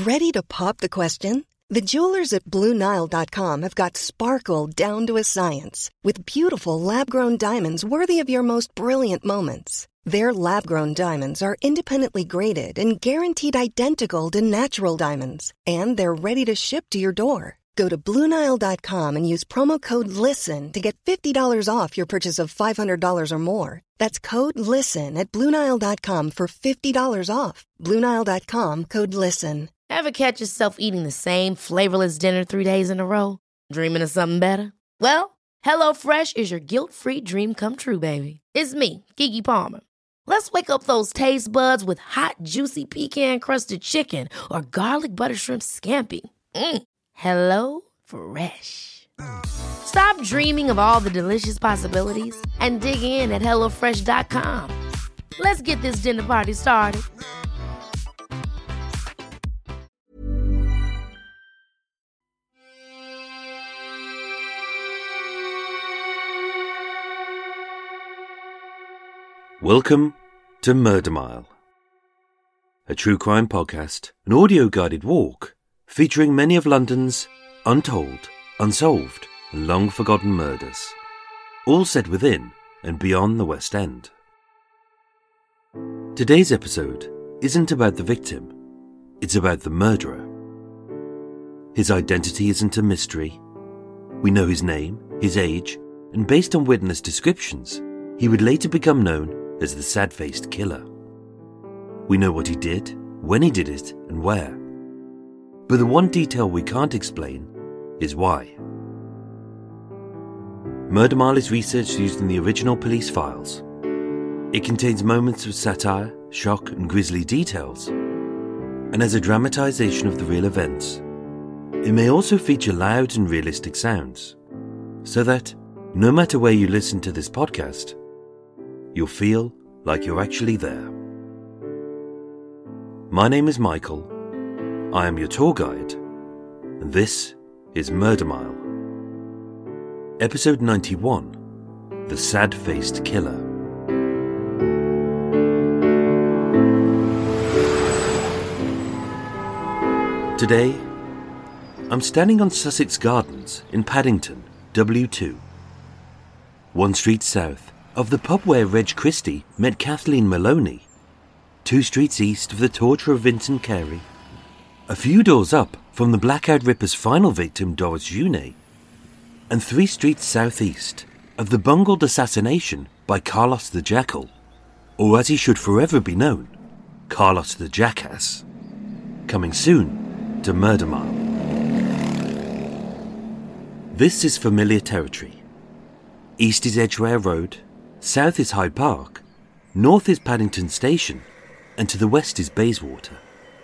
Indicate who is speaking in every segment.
Speaker 1: Ready to pop the question? The jewelers at BlueNile.com have got sparkle down to a science with beautiful lab-grown diamonds worthy of your most brilliant moments. Their lab-grown diamonds are independently graded and guaranteed identical to natural diamonds, and they're ready to ship to your door. Go to BlueNile.com and use promo code LISTEN to get $50 off your purchase of $500 or more. That's code LISTEN at BlueNile.com for $50 off. BlueNile.com, code LISTEN.
Speaker 2: Ever catch yourself eating the same flavorless dinner 3 days in a row? Dreaming of something better? Well, HelloFresh is your guilt-free dream come true, baby. It's me, Keke Palmer. Let's wake up those taste buds with hot, juicy pecan-crusted chicken or garlic butter shrimp scampi. Hello Fresh. Stop dreaming of all the delicious possibilities and dig in at HelloFresh.com. Let's get this dinner party started.
Speaker 3: Welcome to Murder Mile, a true crime podcast, an audio-guided walk featuring many of London's untold, unsolved, and long-forgotten murders, all set within and beyond the West End. Today's episode isn't about the victim, it's about the murderer. His identity isn't a mystery. We know his name, his age, and based on witness descriptions, he would later become known as the sad-faced killer. We know what he did, when he did it, and where. But the one detail we can't explain is why. Murder Mile is research used in the original police files. It contains moments of satire, shock, and grisly details. And as a dramatization of the real events, it may also feature loud and realistic sounds, so that, no matter where you listen to this podcast, you'll feel like you're actually there. My name is Michael. I am your tour guide, and this is Murder Mile. Episode 91, The Sad-Faced Killer. Today, I'm standing on Sussex Gardens in Paddington, W2. 1 street south of the pub where Reg Christie met Kathleen Maloney, 2 streets east of the torture of Vincent Carey, a few doors up from the Blackout Ripper's final victim Doris June, and 3 streets southeast of the bungled assassination by Carlos the Jackal, or as he should forever be known, Carlos the Jackass. Coming soon to Murder Mile. This is familiar territory. East is Edgware Road, south is Hyde Park, north is Paddington Station, and to the west is Bayswater.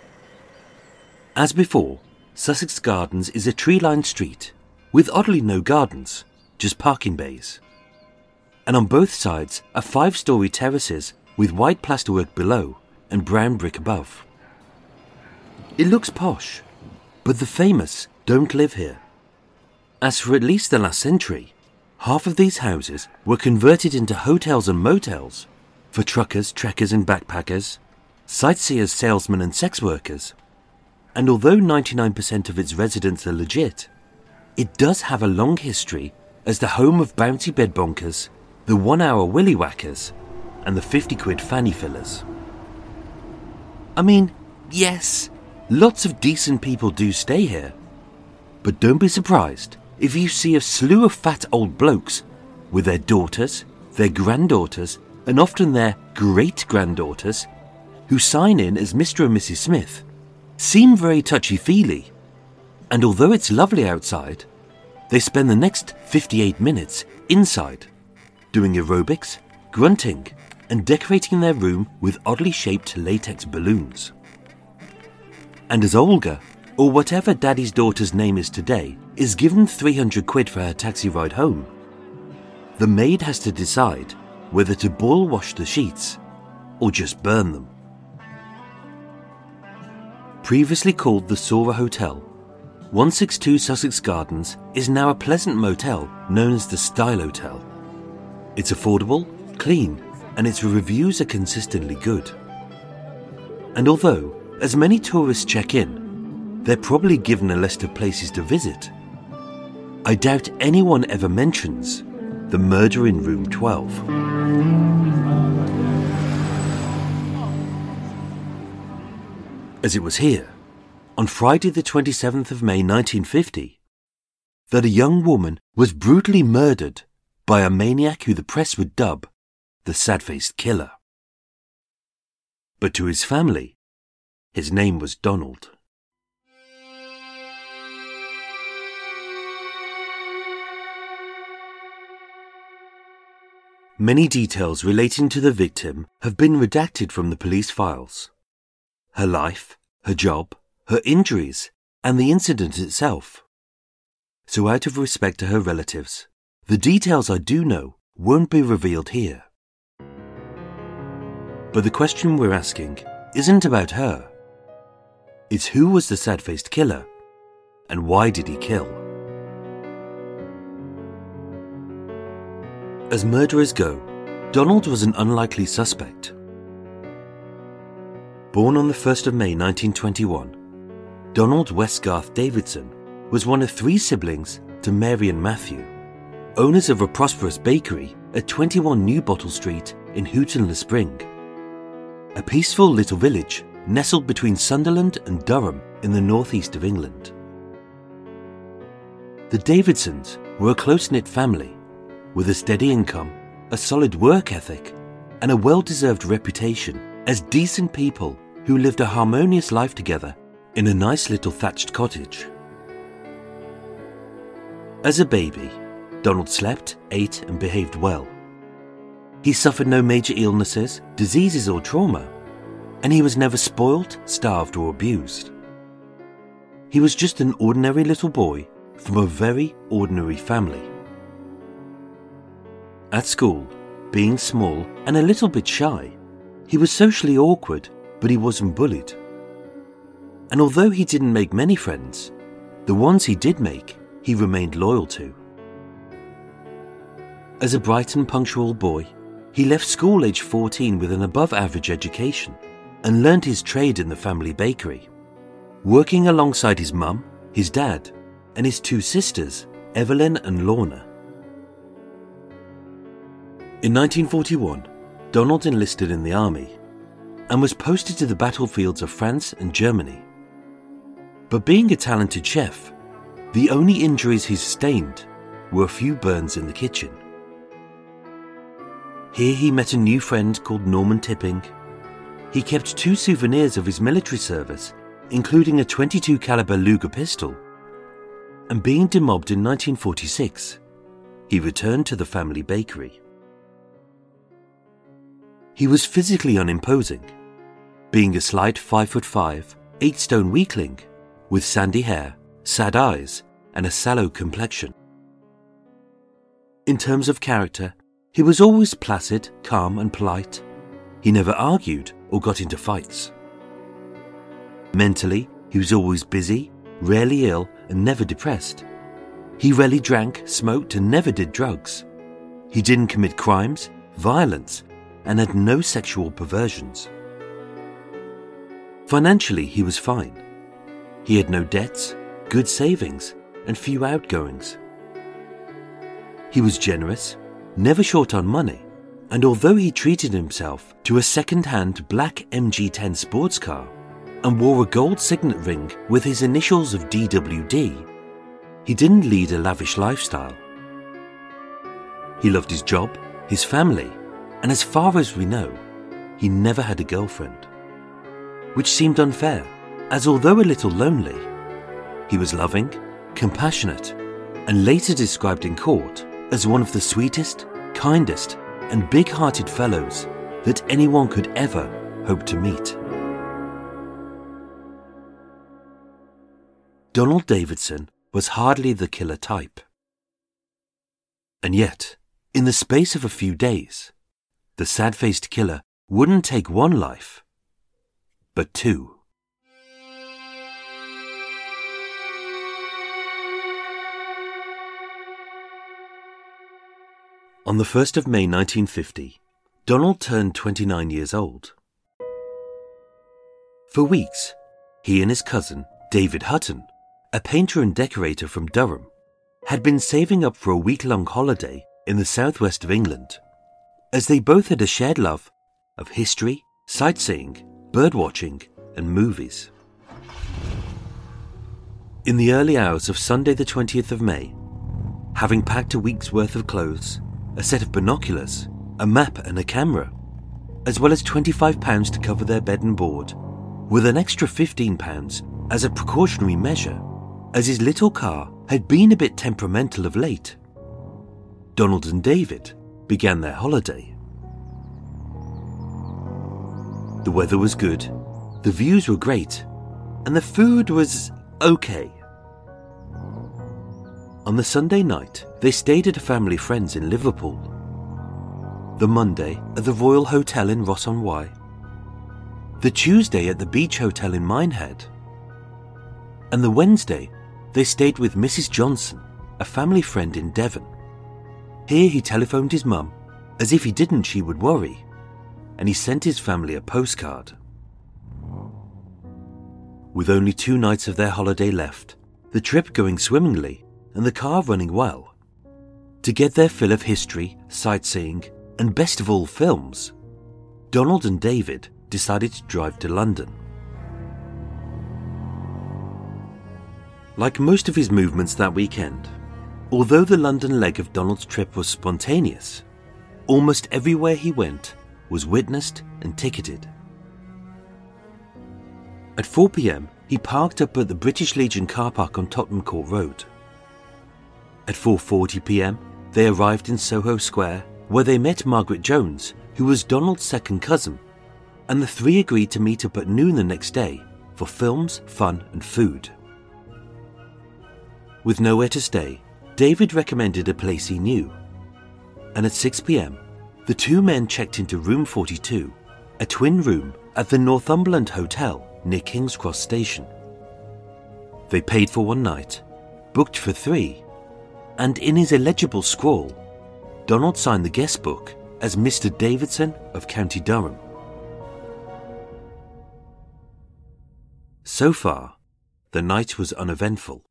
Speaker 3: As before, Sussex Gardens is a tree-lined street, with oddly no gardens, just parking bays. And on both sides are 5-storey terraces with white plasterwork below and brown brick above. It looks posh, but the famous don't live here. As for at least the last century, half of these houses were converted into hotels and motels for truckers, trekkers and backpackers, sightseers, salesmen and sex workers. And although 99% of its residents are legit, it does have a long history as the home of bouncy bed bonkers, the 1-hour willy whackers, and the 50-quid fanny fillers. I mean, yes, lots of decent people do stay here, but don't be surprised if you see a slew of fat old blokes with their daughters, their granddaughters, and often their great-granddaughters, who sign in as Mr. and Mrs. Smith, seem very touchy-feely, and although it's lovely outside, they spend the next 58 minutes inside, doing aerobics, grunting, and decorating their room with oddly shaped latex balloons. And as Olga, or whatever Daddy's daughter's name is today, is given 300 quid for her taxi ride home, the maid has to decide whether to boil wash the sheets or just burn them. Previously called the Sora Hotel, 162 Sussex Gardens is now a pleasant motel known as the Style Hotel. It's affordable, clean, and its reviews are consistently good. And although as many tourists check in, they're probably given a list of places to visit. I doubt anyone ever mentions the murder in room 12. As it was here, on Friday the 27th of May 1950, that a young woman was brutally murdered by a maniac who the press would dub the sad-faced killer. But to his family, his name was Donald. Many details relating to the victim have been redacted from the police files. Her life, her job, her injuries, and the incident itself. So out of respect to her relatives, the details I do know won't be revealed here. But the question we're asking isn't about her. It's who was the sad-faced killer, and why did he kill? As murderers go, Donald was an unlikely suspect. Born on the 1st of May 1921, Donald Westgarth Davidson was one of 3 siblings to Mary and Matthew, owners of a prosperous bakery at 21 New Bottle Street in Houghton-le-Spring, a peaceful little village nestled between Sunderland and Durham in the northeast of England. The Davidsons were a close-knit family with a steady income, a solid work ethic, and a well-deserved reputation as decent people who lived a harmonious life together in a nice little thatched cottage. As a baby, Donald slept, ate, and behaved well. He suffered no major illnesses, diseases, or trauma, and he was never spoiled, starved, or abused. He was just an ordinary little boy from a very ordinary family. At school, being small and a little bit shy, he was socially awkward, but he wasn't bullied. And although he didn't make many friends, the ones he did make, he remained loyal to. As a bright and punctual boy, he left school aged 14 with an above-average education and learned his trade in the family bakery, working alongside his mum, his dad, and his 2 sisters, Evelyn and Lorna. In 1941, Donald enlisted in the army and was posted to the battlefields of France and Germany. But being a talented chef, the only injuries he sustained were a few burns in the kitchen. Here he met a new friend called Norman Tipping. He kept 2 souvenirs of his military service, including a .22 caliber Luger pistol. And being demobbed in 1946, he returned to the family bakery. He was physically unimposing, being a slight 5'5", 8-stone weakling with sandy hair, sad eyes, and a sallow complexion. In terms of character, he was always placid, calm, and polite. He never argued or got into fights. Mentally, he was always busy, rarely ill, and never depressed. He rarely drank, smoked, and never did drugs. He didn't commit crimes, violence, and had no sexual perversions. Financially, he was fine. He had no debts, good savings, and few outgoings. He was generous, never short on money, and although he treated himself to a second-hand black MG10 sports car and wore a gold signet ring with his initials of DWD, he didn't lead a lavish lifestyle. He loved his job, his family, and as far as we know, he never had a girlfriend. Which seemed unfair, as although a little lonely, he was loving, compassionate, and later described in court as one of the sweetest, kindest, and big-hearted fellows that anyone could ever hope to meet. Donald Davidson was hardly the killer type. And yet, in the space of a few days, the sad-faced killer wouldn't take 1 life, but 2. On the 1st of May 1950, Donald turned 29 years old. For weeks, he and his cousin, David Hutton, a painter and decorator from Durham, had been saving up for a week-long holiday in the southwest of England, as they both had a shared love of history, sightseeing, birdwatching, and movies. In the early hours of Sunday the 20th of May, having packed a week's worth of clothes, a set of binoculars, a map and a camera, as well as £25 to cover their bed and board, with an extra £15 as a precautionary measure, as his little car had been a bit temperamental of late, Donald and David began their holiday. The weather was good, the views were great, and the food was okay. On the Sunday night, they stayed at a family friend's in Liverpool. The Monday at the Royal Hotel in Ross-on-Wye. The Tuesday at the Beach Hotel in Minehead. And the Wednesday, they stayed with Mrs. Johnson, a family friend in Devon. Here he telephoned his mum, as if he didn't she would worry, and he sent his family a postcard. With only 2 nights of their holiday left, the trip going swimmingly and the car running well, to get their fill of history, sightseeing, and best of all films, Donald and David decided to drive to London. Like most of his movements that weekend, although the London leg of Donald's trip was spontaneous, almost everywhere he went was witnessed and ticketed. At 4 p.m, he parked up at the British Legion car park on Tottenham Court Road. At 4:40 p.m, they arrived in Soho Square, where they met Margaret Jones, who was Donald's second cousin, and the three agreed to meet up at noon the next day for films, fun, and food. With nowhere to stay, David recommended a place he knew, and at 6 p.m, the two men checked into room 42, a twin room at the Northumberland Hotel near King's Cross Station. They paid for 1 night, booked for 3, and in his illegible scrawl, Donald signed the guest book as Mr. Davidson of County Durham. So far, the night was uneventful.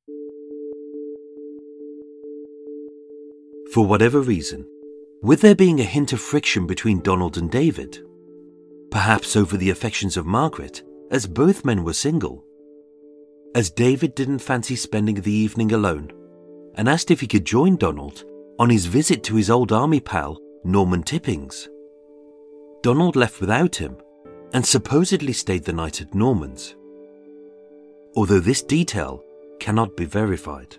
Speaker 3: For whatever reason, with there being a hint of friction between Donald and David, perhaps over the affections of Margaret, as both men were single, as David didn't fancy spending the evening alone, and asked if he could join Donald on his visit to his old army pal, Norman Tippings. Donald left without him and supposedly stayed the night at Norman's, although this detail cannot be verified.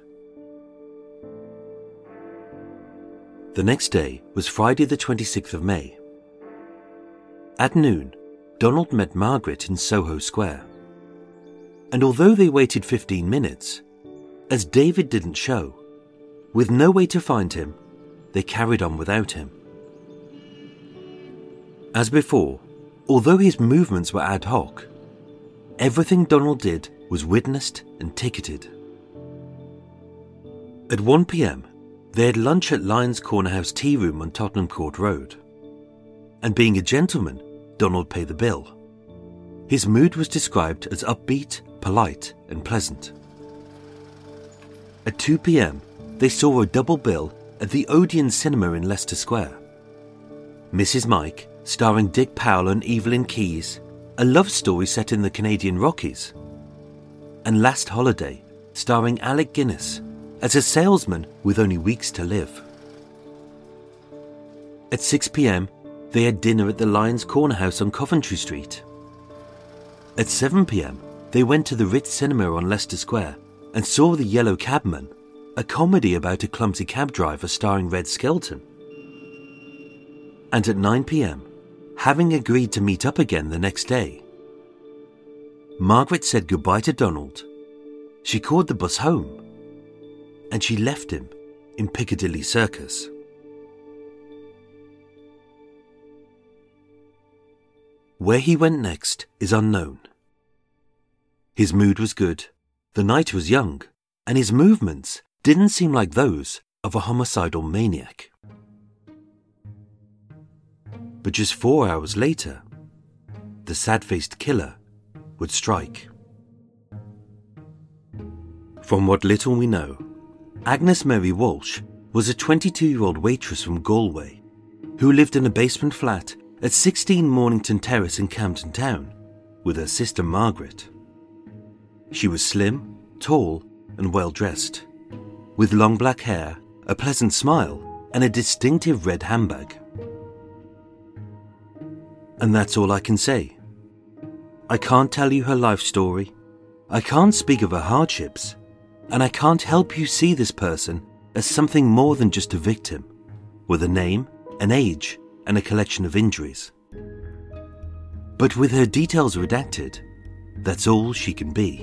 Speaker 3: The next day was Friday the 26th of May. At noon, Donald met Margaret in Soho Square, and although they waited 15 minutes, as David didn't show, with no way to find him, they carried on without him. As before, although his movements were ad hoc, everything Donald did was witnessed and ticketed. At 1 p.m, they had lunch at Lyons Corner House Tea Room on Tottenham Court Road, and being a gentleman, Donald paid the bill. His mood was described as upbeat, polite, and pleasant. At 2 p.m, they saw a double bill at the Odeon Cinema in Leicester Square. Mrs. Mike, starring Dick Powell and Evelyn Keyes, a love story set in the Canadian Rockies, and Last Holiday, starring Alec Guinness, as a salesman with only weeks to live. At 6 p.m, they had dinner at the Lyons Corner House on Coventry Street. At 7 p.m, they went to the Ritz Cinema on Leicester Square and saw The Yellow Cabman, a comedy about a clumsy cab driver starring Red Skelton. And at 9 p.m, having agreed to meet up again the next day, Margaret said goodbye to Donald. She called the bus home, and she left him in Piccadilly Circus. Where he went next is unknown. His mood was good, the night was young, and his movements didn't seem like those of a homicidal maniac. But just 4 hours later, the sad-faced killer would strike. From what little we know, Agnes Mary Walsh was a 22-year-old waitress from Galway who lived in a basement flat at 16 Mornington Terrace in Camden Town with her sister Margaret. She was slim, tall, and well-dressed, with long black hair, a pleasant smile, and a distinctive red handbag. And that's all I can say. I can't tell you her life story, I can't speak of her hardships, and I can't help you see this person as something more than just a victim, with a name, an age, and a collection of injuries. But with her details redacted, that's all she can be.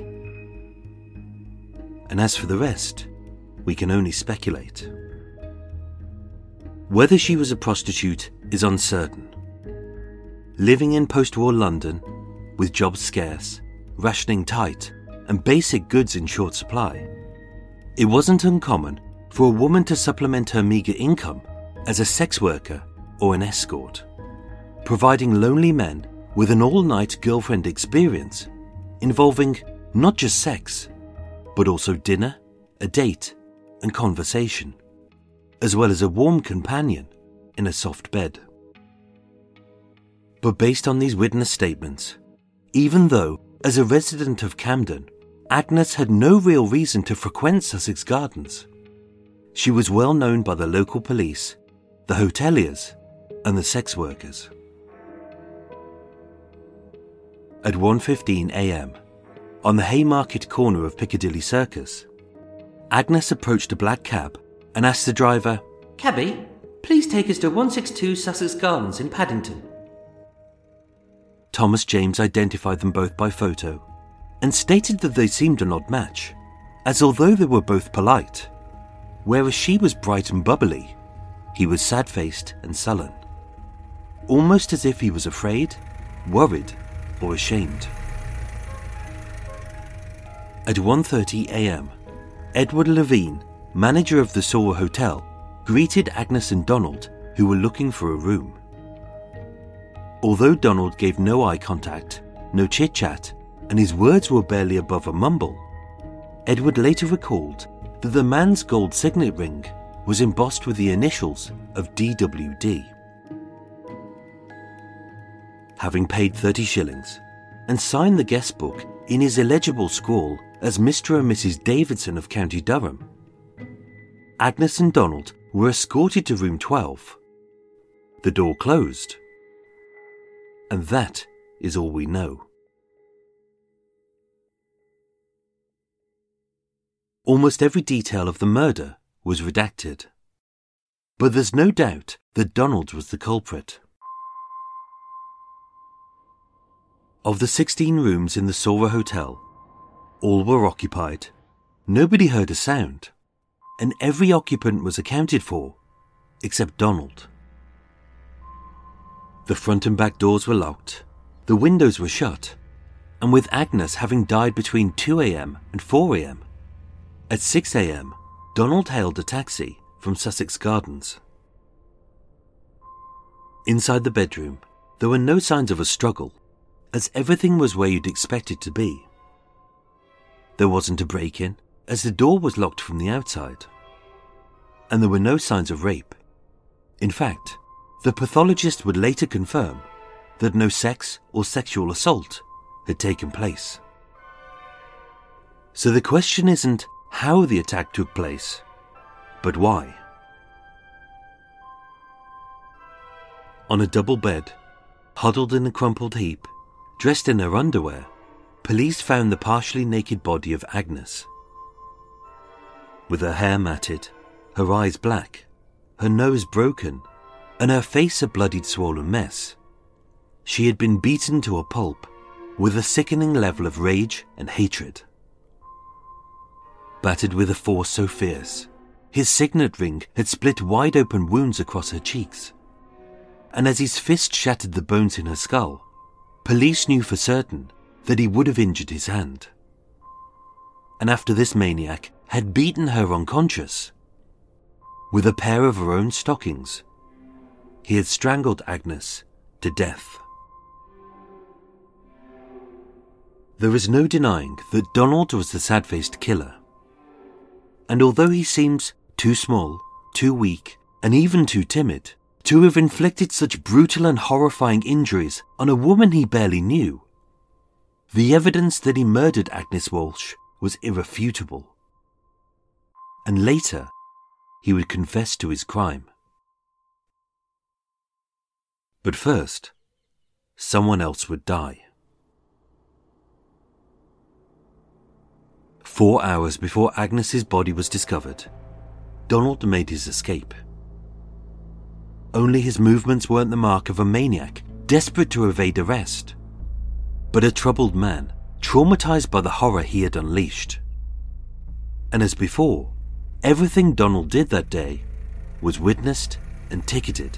Speaker 3: And as for the rest, we can only speculate. Whether she was a prostitute is uncertain. Living in post-war London, with jobs scarce, rationing tight, and basic goods in short supply, it wasn't uncommon for a woman to supplement her meagre income as a sex worker or an escort, providing lonely men with an all-night girlfriend experience involving not just sex, but also dinner, a date, and conversation, as well as a warm companion in a soft bed. But based on these witness statements, even though, as a resident of Camden, Agnes had no real reason to frequent Sussex Gardens, she was well known by the local police, the hoteliers, and the sex workers. At 1:15 a.m, on the Haymarket corner of Piccadilly Circus, Agnes approached a black cab and asked the driver, "Cabby, please take us to 162 Sussex Gardens in Paddington." Thomas James identified them both by photo and stated that they seemed an odd match, as although they were both polite, whereas she was bright and bubbly, he was sad-faced and sullen, almost as if he was afraid, worried, or ashamed. At 1:30 a.m, Edward Levine, manager of the Soho Hotel, greeted Agnes and Donald, who were looking for a room. Although Donald gave no eye contact, no chit-chat, and his words were barely above a mumble, Edward later recalled that the man's gold signet ring was embossed with the initials of DWD. Having paid 30 shillings and signed the guest book in his illegible scrawl as Mr. and Mrs. Davidson of County Durham, Agnes and Donald were escorted to room 12. The door closed. And that is all we know. Almost every detail of the murder was redacted, but there's no doubt that Donald was the culprit. Of the 16 rooms in the Soho Hotel, all were occupied, nobody heard a sound, and every occupant was accounted for, except Donald. The front and back doors were locked, the windows were shut, and with Agnes having died between 2 a.m. and 4 a.m, at 6 a.m, Donald hailed a taxi from Sussex Gardens. Inside the bedroom, there were no signs of a struggle, as everything was where you'd expect it to be. There wasn't a break-in, as the door was locked from the outside. And there were no signs of rape. In fact, the pathologist would later confirm that no sex or sexual assault had taken place. So the question isn't how the attack took place, but why. On a double bed, huddled in a crumpled heap, dressed in her underwear, police found the partially naked body of Agnes. With her hair matted, her eyes black, her nose broken, and her face a bloodied, swollen mess, she had been beaten to a pulp with a sickening level of rage and hatred. Battered with a force so fierce, his signet ring had split wide open wounds across her cheeks. And as his fist shattered the bones in her skull, police knew for certain that he would have injured his hand. And after this maniac had beaten her unconscious, with a pair of her own stockings, he had strangled Agnes to death. There is no denying that Donald was the sad-faced killer, and although he seems too small, too weak, and even too timid to have inflicted such brutal and horrifying injuries on a woman he barely knew, the evidence that he murdered Agnes Walsh was irrefutable. And later, he would confess to his crime. But first, someone else would die. 4 hours before Agnes's body was discovered, Donald made his escape. Only his movements weren't the mark of a maniac desperate to evade arrest, but a troubled man traumatized by the horror he had unleashed. And as before, everything Donald did that day was witnessed and ticketed.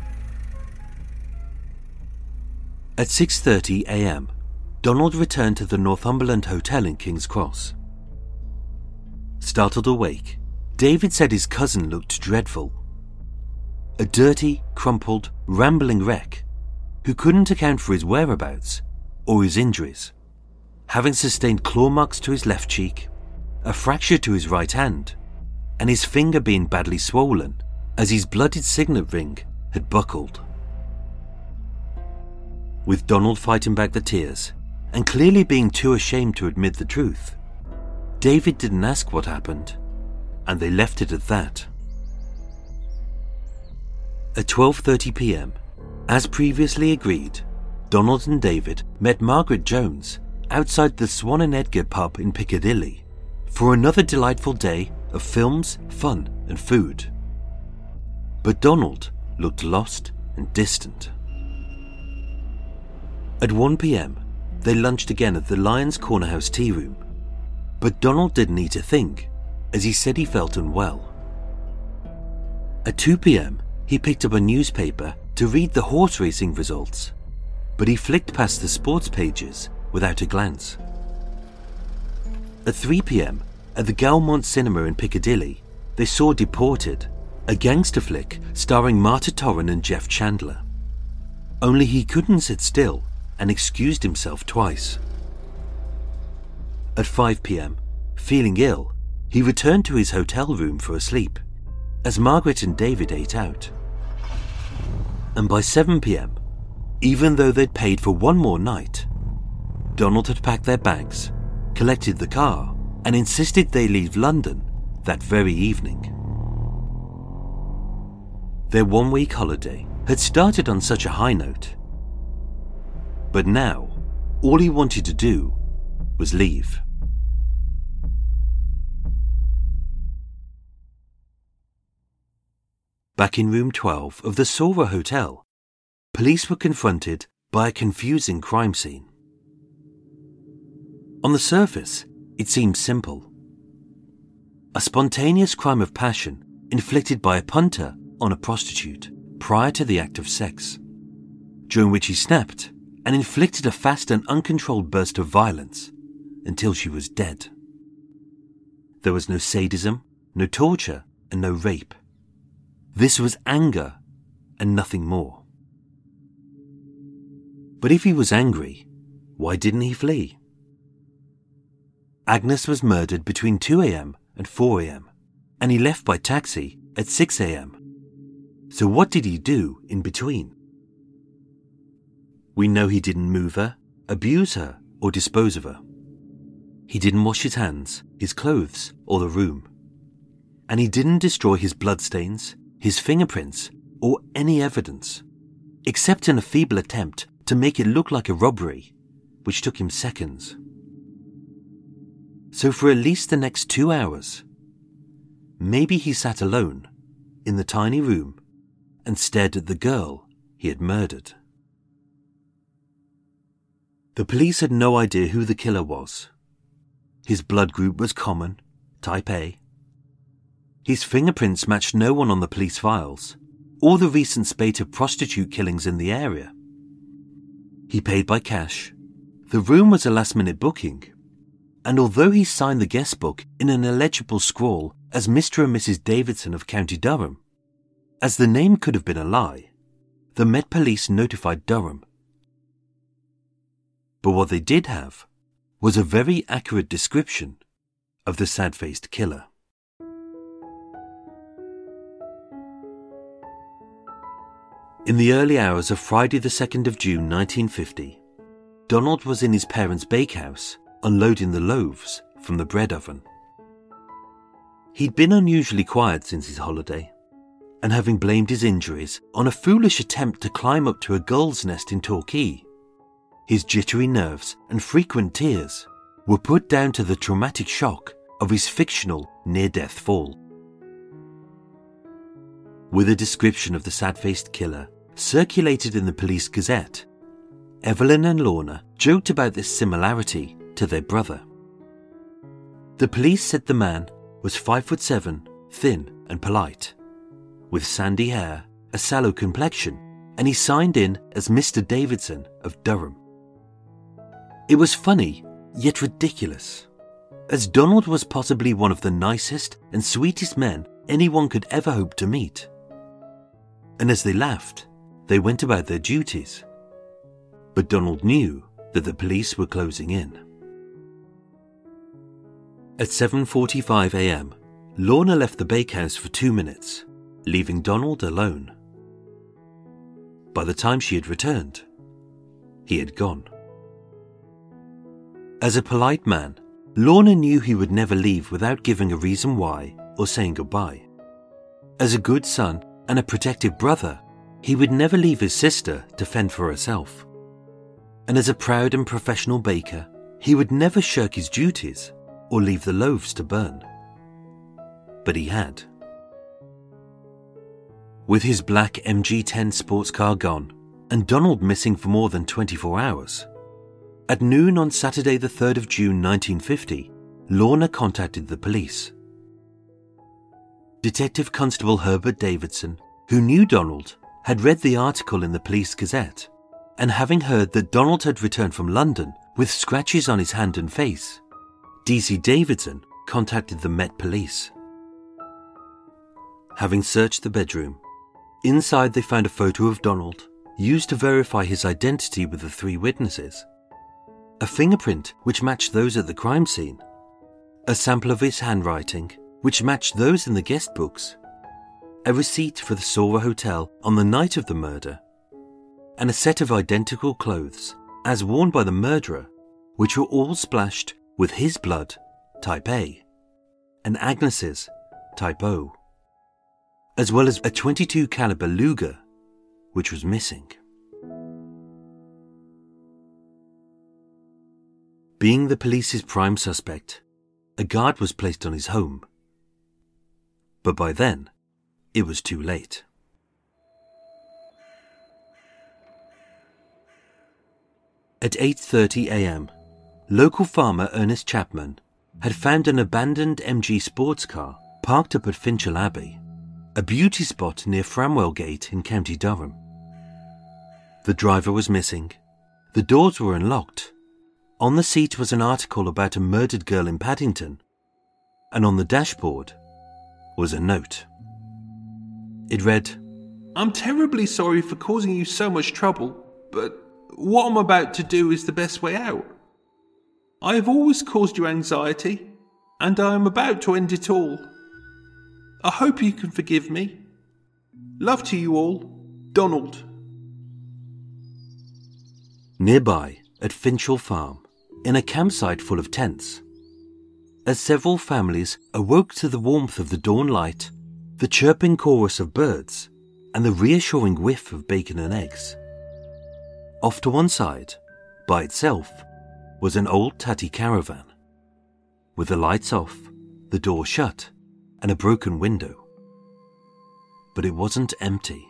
Speaker 3: At 6:30 a.m., Donald returned to the Northumberland Hotel in King's Cross. Startled awake, David said his cousin looked dreadful. A dirty, crumpled, rambling wreck who couldn't account for his whereabouts or his injuries, having sustained claw marks to his left cheek, a fracture to his right hand, and his finger being badly swollen as his blooded signet ring had buckled. With Donald fighting back the tears and clearly being too ashamed to admit the truth, David didn't ask what happened, and they left it at that. At 12:30 p.m, as previously agreed, Donald and David met Margaret Jones outside the Swan and Edgar pub in Piccadilly for another delightful day of films, fun and food. But Donald looked lost and distant. At 1 p.m, they lunched again at the Lions Corner House tea room, but Donald didn't eat a thing, as he said he felt unwell. At 2 p.m, he picked up a newspaper to read the horse racing results, but he flicked past the sports pages without a glance. At 3 p.m, at the Gaumont Cinema in Piccadilly, they saw Deported, a gangster flick starring Marta Torren and Jeff Chandler. Only he couldn't sit still and excused himself twice. At 5 p.m, feeling ill, he returned to his hotel room for a sleep, as Margaret and David ate out. And by 7 p.m, even though they'd paid for one more night, Donald had packed their bags, collected the car, and insisted they leave London that very evening. Their one-week holiday had started on such a high note, but now all he wanted to do was leave. Back in room 12 of the Sora Hotel, police were confronted by a confusing crime scene. On the surface, it seemed simple. A spontaneous crime of passion inflicted by a punter on a prostitute prior to the act of sex, during which he snapped and inflicted a fast and uncontrolled burst of violence until she was dead. There was no sadism, no torture, and no rape. This was anger and nothing more. But if he was angry, why didn't he flee? Agnes was murdered between 2 a.m. and 4 a.m, and he left by taxi at 6 a.m. So what did he do in between? We know he didn't move her, abuse her, or dispose of her. He didn't wash his hands, his clothes, or the room. And he didn't destroy his bloodstains, his fingerprints, or any evidence, except in a feeble attempt to make it look like a robbery, which took him seconds. So for at least the next 2 hours, maybe he sat alone in the tiny room and stared at the girl he had murdered. The police had no idea who the killer was. His blood group was common, type A. His fingerprints matched no one on the police files, or the recent spate of prostitute killings in the area. He paid by cash. The room was a last-minute booking, and although he signed the guest book in an illegible scrawl as Mr. and Mrs. Davidson of County Durham, as the name could have been a lie, the Met Police notified Durham. But what they did have was a very accurate description of the sad-faced killer. In the early hours of Friday the 2nd of June 1950, Donald was in his parents' bakehouse unloading the loaves from the bread oven. He'd been unusually quiet since his holiday, and having blamed his injuries on a foolish attempt to climb up to a gull's nest in Torquay, his jittery nerves and frequent tears were put down to the traumatic shock of his fictional near-death fall. With a description of the sad-faced killer circulated in the Police Gazette, Evelyn and Lorna joked about this similarity to their brother. The police said the man was 5'7", thin and polite, with sandy hair, a sallow complexion, and he signed in as Mr. Davidson of Durham. It was funny, yet ridiculous, as Donald was possibly one of the nicest and sweetest men anyone could ever hope to meet. And as they laughed, they went about their duties. But Donald knew that the police were closing in. At 7:45 a.m, Lorna left the bakehouse for 2 minutes, leaving Donald alone. By the time she had returned, he had gone. As a polite man, Lorna knew he would never leave without giving a reason why or saying goodbye. As a good son and a protective brother, he would never leave his sister to fend for herself. And as a proud and professional baker, he would never shirk his duties or leave the loaves to burn. But he had. With his black MG-10 sports car gone and Donald missing for more than 24 hours, at noon on Saturday the 3rd of June 1950, Lorna contacted the police. Detective Constable Herbert Davidson, who knew Donald, had read the article in the Police Gazette, and having heard that Donald had returned from London with scratches on his hand and face, DC Davidson contacted the Met Police. Having searched the bedroom, inside they found a photo of Donald, used to verify his identity with the 3 witnesses, a fingerprint which matched those at the crime scene, a sample of his handwriting which matched those in the guest books, a receipt for the Sora Hotel on the night of the murder, and a set of identical clothes, as worn by the murderer, which were all splashed with his blood, type A, and Agnes's, type O, as well as a .22 caliber Luger, which was missing. Being the police's prime suspect, a guard was placed on his home. But by then, it was too late. At 8:30 a.m, local farmer Ernest Chapman had found an abandoned MG sports car parked up at Finchel Abbey, a beauty spot near Framwell Gate in County Durham. The driver was missing, the doors were unlocked, on the seat was an article about a murdered girl in Paddington, and on the dashboard was a note. It read,
Speaker 4: "I'm terribly sorry for causing you so much trouble, but what I'm about to do is the best way out. I have always caused you anxiety, and I am about to end it all. I hope you can forgive me. Love to you all, Donald."
Speaker 3: Nearby, at Finchel Farm, in a campsite full of tents, as several families awoke to the warmth of the dawn light, the chirping chorus of birds, and the reassuring whiff of bacon and eggs. Off to one side, by itself, was an old tatty caravan, with the lights off, the door shut, and a broken window. But it wasn't empty.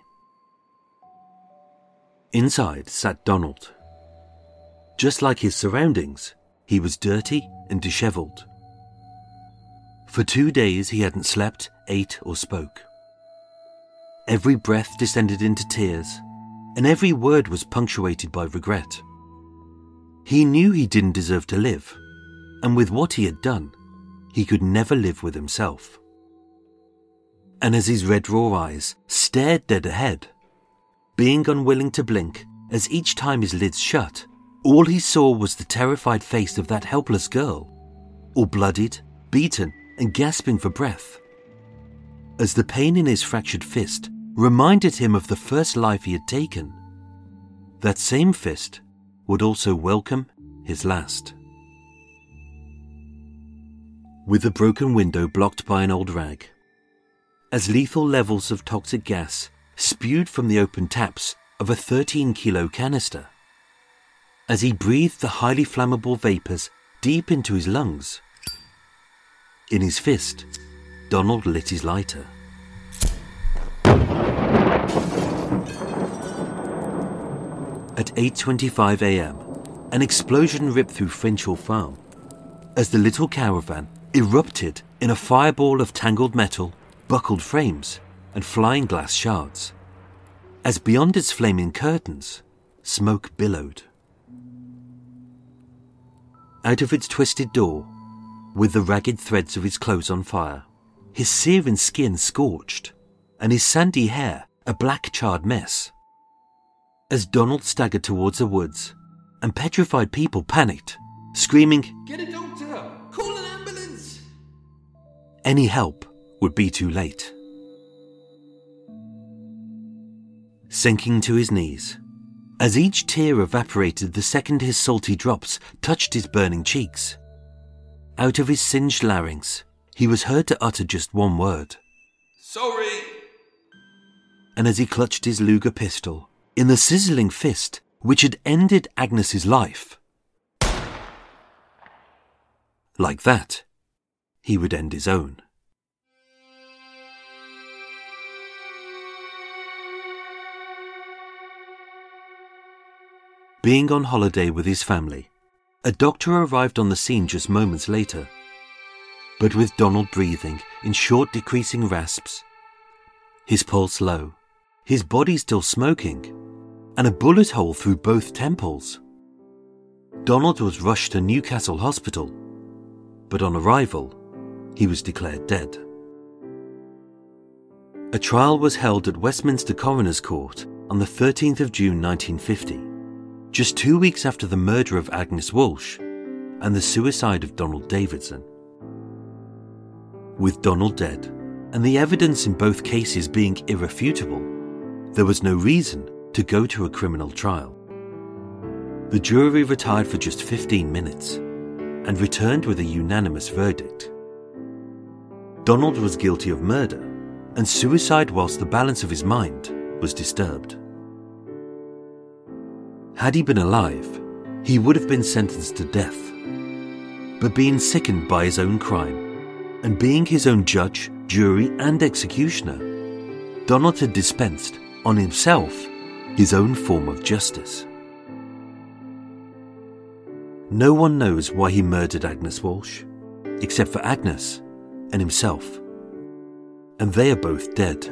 Speaker 3: Inside sat Donald. Just like his surroundings, he was dirty and dishevelled. For 2 days he hadn't slept, ate or spoke. Every breath descended into tears, and every word was punctuated by regret. He knew he didn't deserve to live, and with what he had done, he could never live with himself. And as his red raw eyes stared dead ahead, being unwilling to blink as each time his lids shut, all he saw was the terrified face of that helpless girl, all bloodied, beaten, and gasping for breath. As the pain in his fractured fist reminded him of the first life he had taken. That same fist would also welcome his last. With the broken window blocked by an old rag, as lethal levels of toxic gas spewed from the open taps of a 13-kilo canister, as he breathed the highly flammable vapours deep into his lungs. In his fist, Donald lit his lighter. At 8:25 a.m, an explosion ripped through Finchall Farm as the little caravan erupted in a fireball of tangled metal, buckled frames, and flying glass shards. As beyond its flaming curtains, smoke billowed. Out of its twisted door, with the ragged threads of his clothes on fire, his searing skin scorched, and his sandy hair a black charred mess. As Donald staggered towards the woods, and petrified people panicked, screaming,
Speaker 4: "Get a doctor! Call an ambulance!"
Speaker 3: any help would be too late. Sinking to his knees, as each tear evaporated the second his salty drops touched his burning cheeks, out of his singed larynx, he was heard to utter just one word.
Speaker 4: "Sorry."
Speaker 3: And as he clutched his Luger pistol in the sizzling fist which had ended Agnes's life, like that, he would end his own. Being on holiday with his family, a doctor arrived on the scene just moments later. But with Donald breathing in short decreasing rasps, his pulse low, his body still smoking, and a bullet hole through both temples, Donald was rushed to Newcastle Hospital, but on arrival, he was declared dead. A trial was held at Westminster Coroner's Court on the 13th of June 1950, just 2 weeks after the murder of Agnes Walsh and the suicide of Donald Davidson. With Donald dead, and the evidence in both cases being irrefutable, there was no reason to go to a criminal trial. The jury retired for just 15 minutes and returned with a unanimous verdict. Donald was guilty of murder and suicide whilst the balance of his mind was disturbed. Had he been alive, he would have been sentenced to death. But being sickened by his own crime, and being his own judge, jury and executioner, Donald had dispensed, on himself, his own form of justice. No one knows why he murdered Agnes Walsh, except for Agnes and himself. And they are both dead.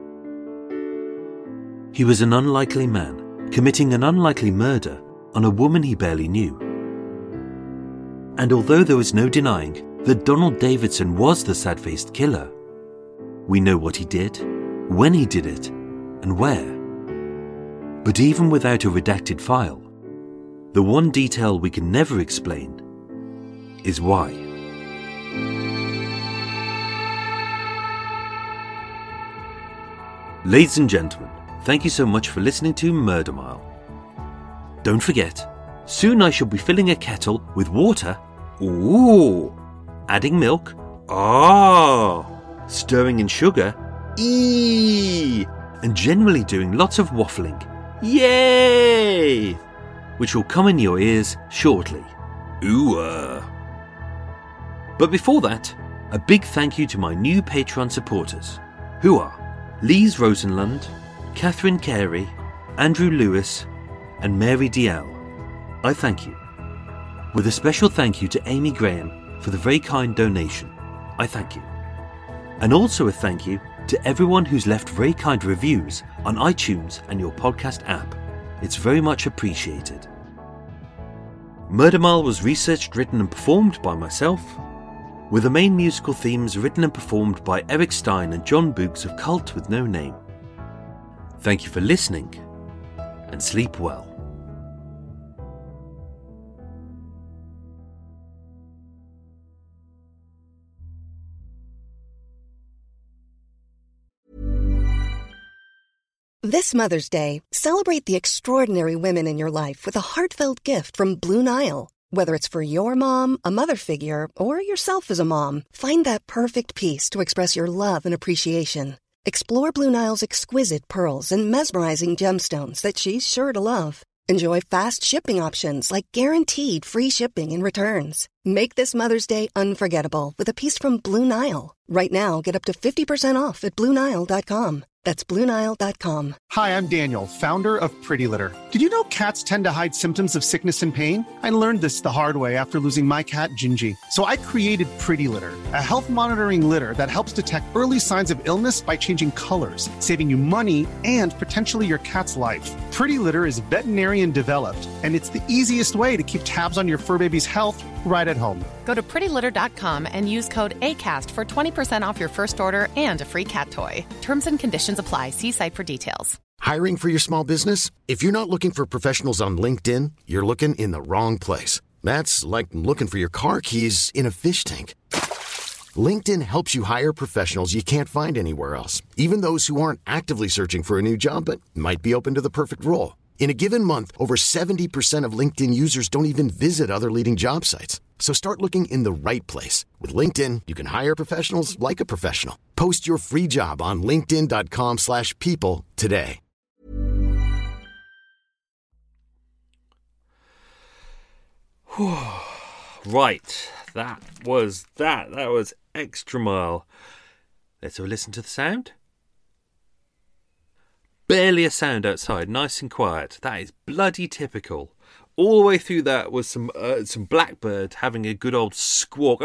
Speaker 3: He was an unlikely man, committing an unlikely murder on a woman he barely knew. And although there was no denying that Donald Davidson was the sad-faced killer, we know what he did, when he did it, and where. But even without a redacted file, the one detail we can never explain is why. Ladies and gentlemen, thank you so much for listening to Murder Mile. Don't forget, soon I shall be filling a kettle with water, ooh, adding milk, ah, stirring in sugar, eee, and generally doing lots of waffling, yay, which will come in your ears shortly. Ooh. But before that, a big thank you to my new Patreon supporters, who are Lise Rosenlund, Catherine Carey, Andrew Lewis, and Mary DL. I thank you. With a special thank you to Amy Graham for the very kind donation. I thank you. And also a thank you to everyone who's left very kind reviews on iTunes and your podcast app. It's very much appreciated. Murder Mile was researched, written and performed by myself, with the main musical themes written and performed by Eric Stein and John Boogs of Cult with No Name. Thank you for listening, and sleep well.
Speaker 1: This Mother's Day, celebrate the extraordinary women in your life with a heartfelt gift from Blue Nile. Whether it's for your mom, a mother figure, or yourself as a mom, find that perfect piece to express your love and appreciation. Explore Blue Nile's exquisite pearls and mesmerizing gemstones that she's sure to love. Enjoy fast shipping options like guaranteed free shipping and returns. Make this Mother's Day unforgettable with a piece from Blue Nile. Right now, get up to 50% off at BlueNile.com. That's BlueNile.com.
Speaker 5: Hi, I'm Daniel, founder of Pretty Litter. Did you know cats tend to hide symptoms of sickness and pain? I learned this the hard way after losing my cat, Gingy. So I created Pretty Litter, a health monitoring litter that helps detect early signs of illness by changing colors, saving you money and potentially your cat's life. Pretty Litter is veterinarian developed, and it's the easiest way to keep tabs on your fur baby's health right at home.
Speaker 6: Go to prettylitter.com and use code ACAST for 20% off your first order and a free cat toy. Terms and conditions apply. See site for details.
Speaker 7: Hiring for your small business? If you're not looking for professionals on LinkedIn, you're looking in the wrong place. That's like looking for your car keys in a fish tank. LinkedIn helps you hire professionals you can't find anywhere else, even those who aren't actively searching for a new job but might be open to the perfect role. In a given month, over 70% of LinkedIn users don't even visit other leading job sites. So start looking in the right place. With LinkedIn, you can hire professionals like a professional. Post your free job on linkedin.com/people today.
Speaker 3: Right, that was Extra Mile. Let's have a listen to the sound. Barely a sound outside, nice and quiet. That is bloody typical. All the way through that was some blackbird having a good old squawk,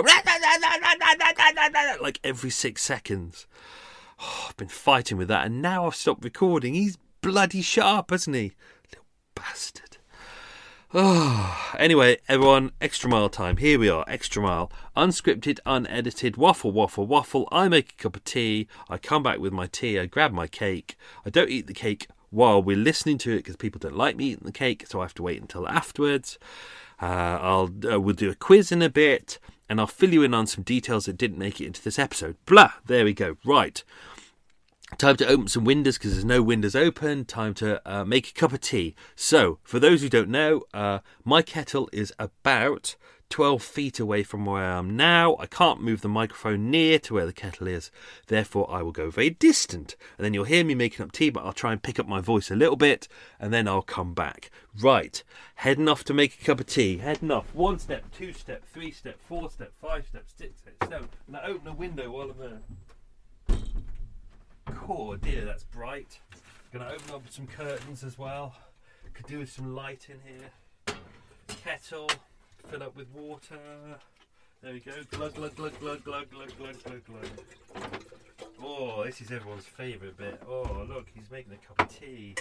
Speaker 3: like every 6 seconds. Oh, I've been fighting with that, and now I've stopped recording. He's bloody sharp, hasn't he? Little bastard. Oh, anyway, everyone, Extra Mile time. Here we are, Extra Mile. Unscripted, unedited, waffle. I make a cup of tea. I come back with my tea. I grab my cake. I don't eat the cake while we're listening to it because people don't like me eating the cake, so I have to wait until afterwards. We'll do a quiz in a bit, and I'll fill you in on some details that didn't make it into this episode. Blah, there we go. Right. Time to open some windows because there's no windows open. Time to make a cup of tea. So, for those who don't know, my kettle is about 12 feet away from where I am now. I can't move the microphone near to where the kettle is. Therefore, I will go very distant. And then you'll hear me making up tea, but I'll try and pick up my voice a little bit, and then I'll come back. Right, heading off to make a cup of tea. Heading off. 1 step, 2 step, 3 step, 4 step, 5 step, 6 step, 7. And I open a window while I'm there. Oh dear, that's bright. Gonna open up some curtains as well. Could do with some light in here. Kettle, fill up with water. There we go. Glug, glug, glug, glug, glug, glug, glug, glug, glug. Oh, this is everyone's favourite bit. Oh, look, he's making a cup of tea.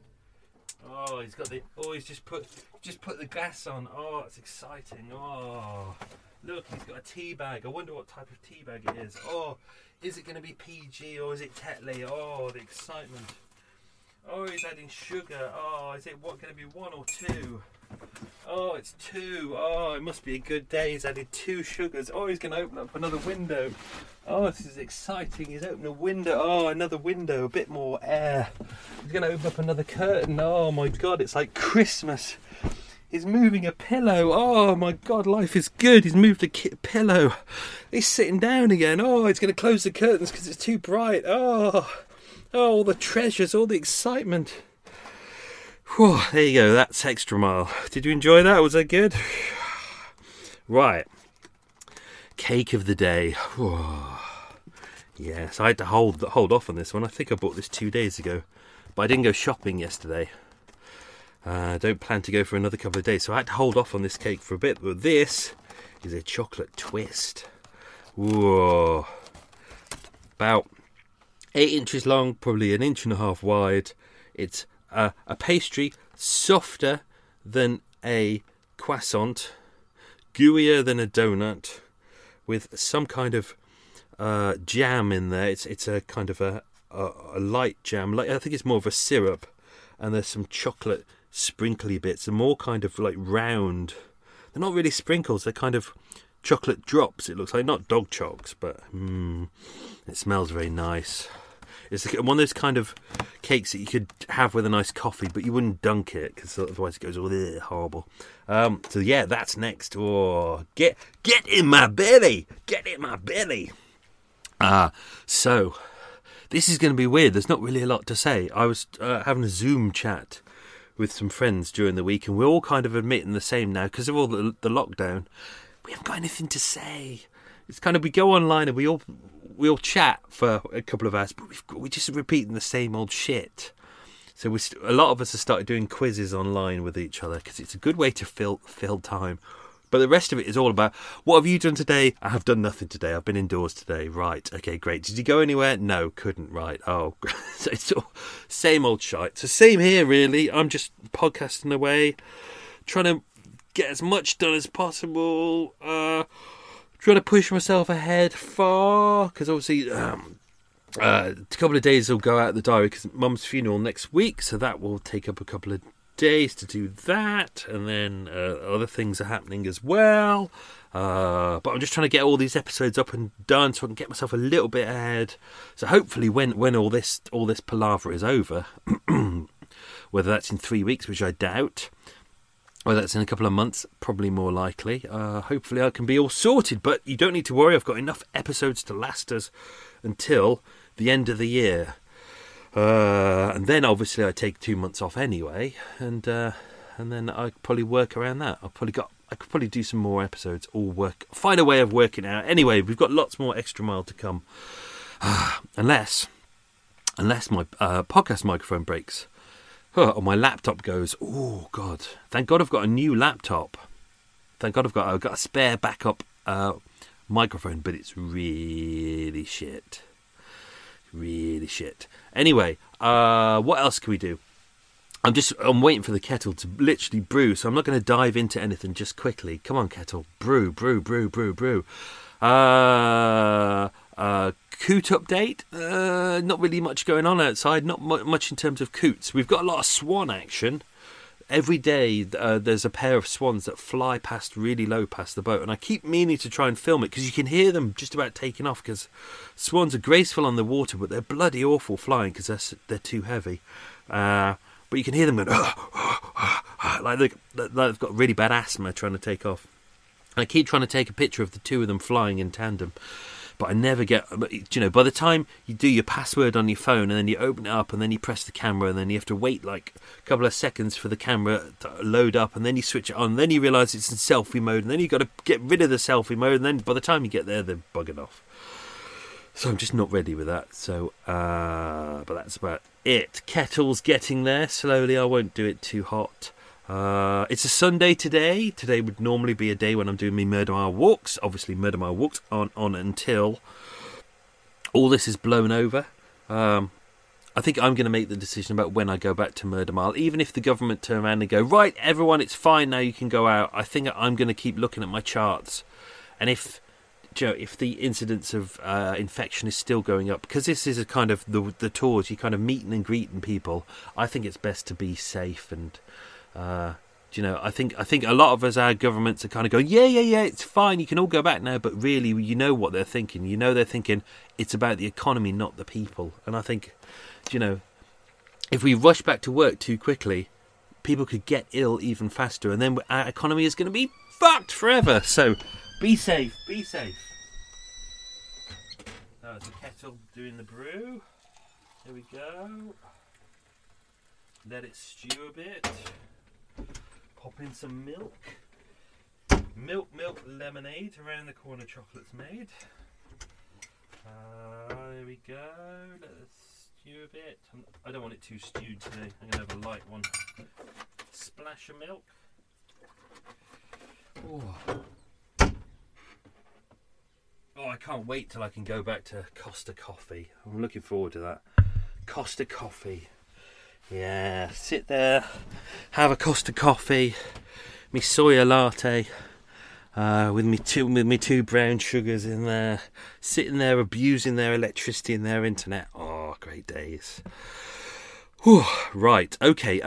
Speaker 3: Oh, he's got the. Oh, he's just put the gas on. Oh, it's exciting. Oh, look, he's got a tea bag. I wonder what type of tea bag it is. Oh, is it going to be PG or is it Tetley? Oh, the excitement. Oh, he's adding sugar. Oh, is it going to be 1 or 2? Oh, it's 2. Oh, it must be a good day. He's added 2 sugars. Oh, he's going to open up another window. Oh, this is exciting. He's opened a window. Oh, another window. A bit more air. He's going to open up another curtain. Oh, my God. It's like Christmas. He's moving a pillow. Oh, my God. Life is good. He's moved a pillow. He's sitting down again. Oh, he's going to close the curtains because it's too bright. Oh, all the treasures. All the excitement. Whew, there you go, that's Extra Mile. Did you enjoy that? Was that good? Right. Cake of the day. Whew. Yes, I had to hold off on this one. I think I bought this 2 days ago. But I didn't go shopping yesterday. I don't plan to go for another couple of days. So I had to hold off on this cake for a bit. But this is a chocolate twist. Whoa. About 8 inches long, probably 1.5 inches wide. It's a pastry softer than a croissant, gooier than a donut, with some kind of jam in there. It's a kind of a light jam. Like, I think it's more of a syrup, and there's some chocolate sprinkly bits. They're more kind of like round. They're not really sprinkles. They're kind of chocolate drops. It looks like, not dog chocks, but it smells very nice. It's one of those kind of cakes that you could have with a nice coffee, but you wouldn't dunk it because otherwise it goes all horrible. So yeah, that's next. Oh, get in my belly, get in my belly. So this is going to be weird. There's not really a lot to say. I was having a Zoom chat with some friends during the week, and we're all kind of admitting the same now because of all the lockdown. We haven't got anything to say. It's kind of, we go online and we all chat for a couple of hours, but we're just repeating the same old shit. So a lot of us have started doing quizzes online with each other because it's a good way to fill time. But the rest of it is all about, what have you done today? I have done nothing today. I've been indoors today. Right. Okay, great. Did you go anywhere? No, couldn't. Right. Oh, so it's all same old shite. So same here, really. I'm just podcasting away, trying to get as much done as possible. Trying to push myself ahead far, because obviously a couple of days will go out of the diary because Mum's funeral next week, so that will take up a couple of days to do that, and then other things are happening as well. But I'm just trying to get all these episodes up and done so I can get myself a little bit ahead. So hopefully when all this palaver is over, whether that's in 3 weeks, which I doubt, whether that's in a couple of months, probably more likely, hopefully I can be all sorted. But you don't need to worry, I've got enough episodes to last us until the end of the year. And then obviously I take 2 months off anyway, and then I probably work around that. I could probably do some more episodes, or find a way of working it out. Anyway, we've got lots more extra mile to come, unless my podcast microphone breaks, or my laptop goes. Oh God! Thank God I've got a new laptop. Thank God I've got a spare backup microphone, but it's really shit. Really shit. Anyway, what else can we do? I'm waiting for the kettle to literally brew, so I'm not going to dive into anything just quickly. Come on, kettle, brew. Coot update. Not really much going on outside. Not much in terms of coots. We've got a lot of swan action. Every day there's a pair of swans that fly past really low past the boat, and I keep meaning to try and film it because you can hear them just about taking off, because swans are graceful on the water but they're bloody awful flying because they're too heavy. But you can hear them going like they've got really bad asthma trying to take off. And I keep trying to take a picture of the two of them flying in tandem, but I never get, by the time you do your password on your phone and then you open it up and then you press the camera and then you have to wait like a couple of seconds for the camera to load up and then you switch it on, and then you realise it's in selfie mode, and then you've got to get rid of the selfie mode, and then by the time you get there, they're bugging off. So I'm just not ready with that. So, but that's about it. Kettle's getting there slowly. I won't do it too hot. It's a Sunday today. Today would normally be a day when I'm doing my Murder Mile walks. Obviously, Murder Mile walks on until all this is blown over. I think I'm going to make the decision about when I go back to Murder Mile. Even if the government turn around and go, right, everyone, it's fine now, you can go out. I think I'm going to keep looking at my charts. And if the incidence of infection is still going up, because this is a kind of the tours, you kind of meeting and greeting people, I think it's best to be safe. And I think a lot of us, our governments are kind of going, yeah, it's fine, you can all go back now, but really, you know what they're thinking. They're thinking it's about the economy, not the people. And I think, if we rush back to work too quickly, people could get ill even faster, and then our economy is going to be fucked forever. So be safe. There's the kettle doing the brew. There we go. Let it stew a bit. Pop in some milk. Milk lemonade. Around the corner chocolate's made. There we go. Let it stew a bit. I don't want it too stewed today. I'm going to have a light one. Splash of milk. Oh, I can't wait till I can go back to Costa Coffee. I'm looking forward to that. Costa Coffee. Yeah, sit there, have a Costa Coffee, me soya latte, with me two brown sugars in there, sitting there abusing their electricity and their internet. Oh, great days. Whew, right, okay.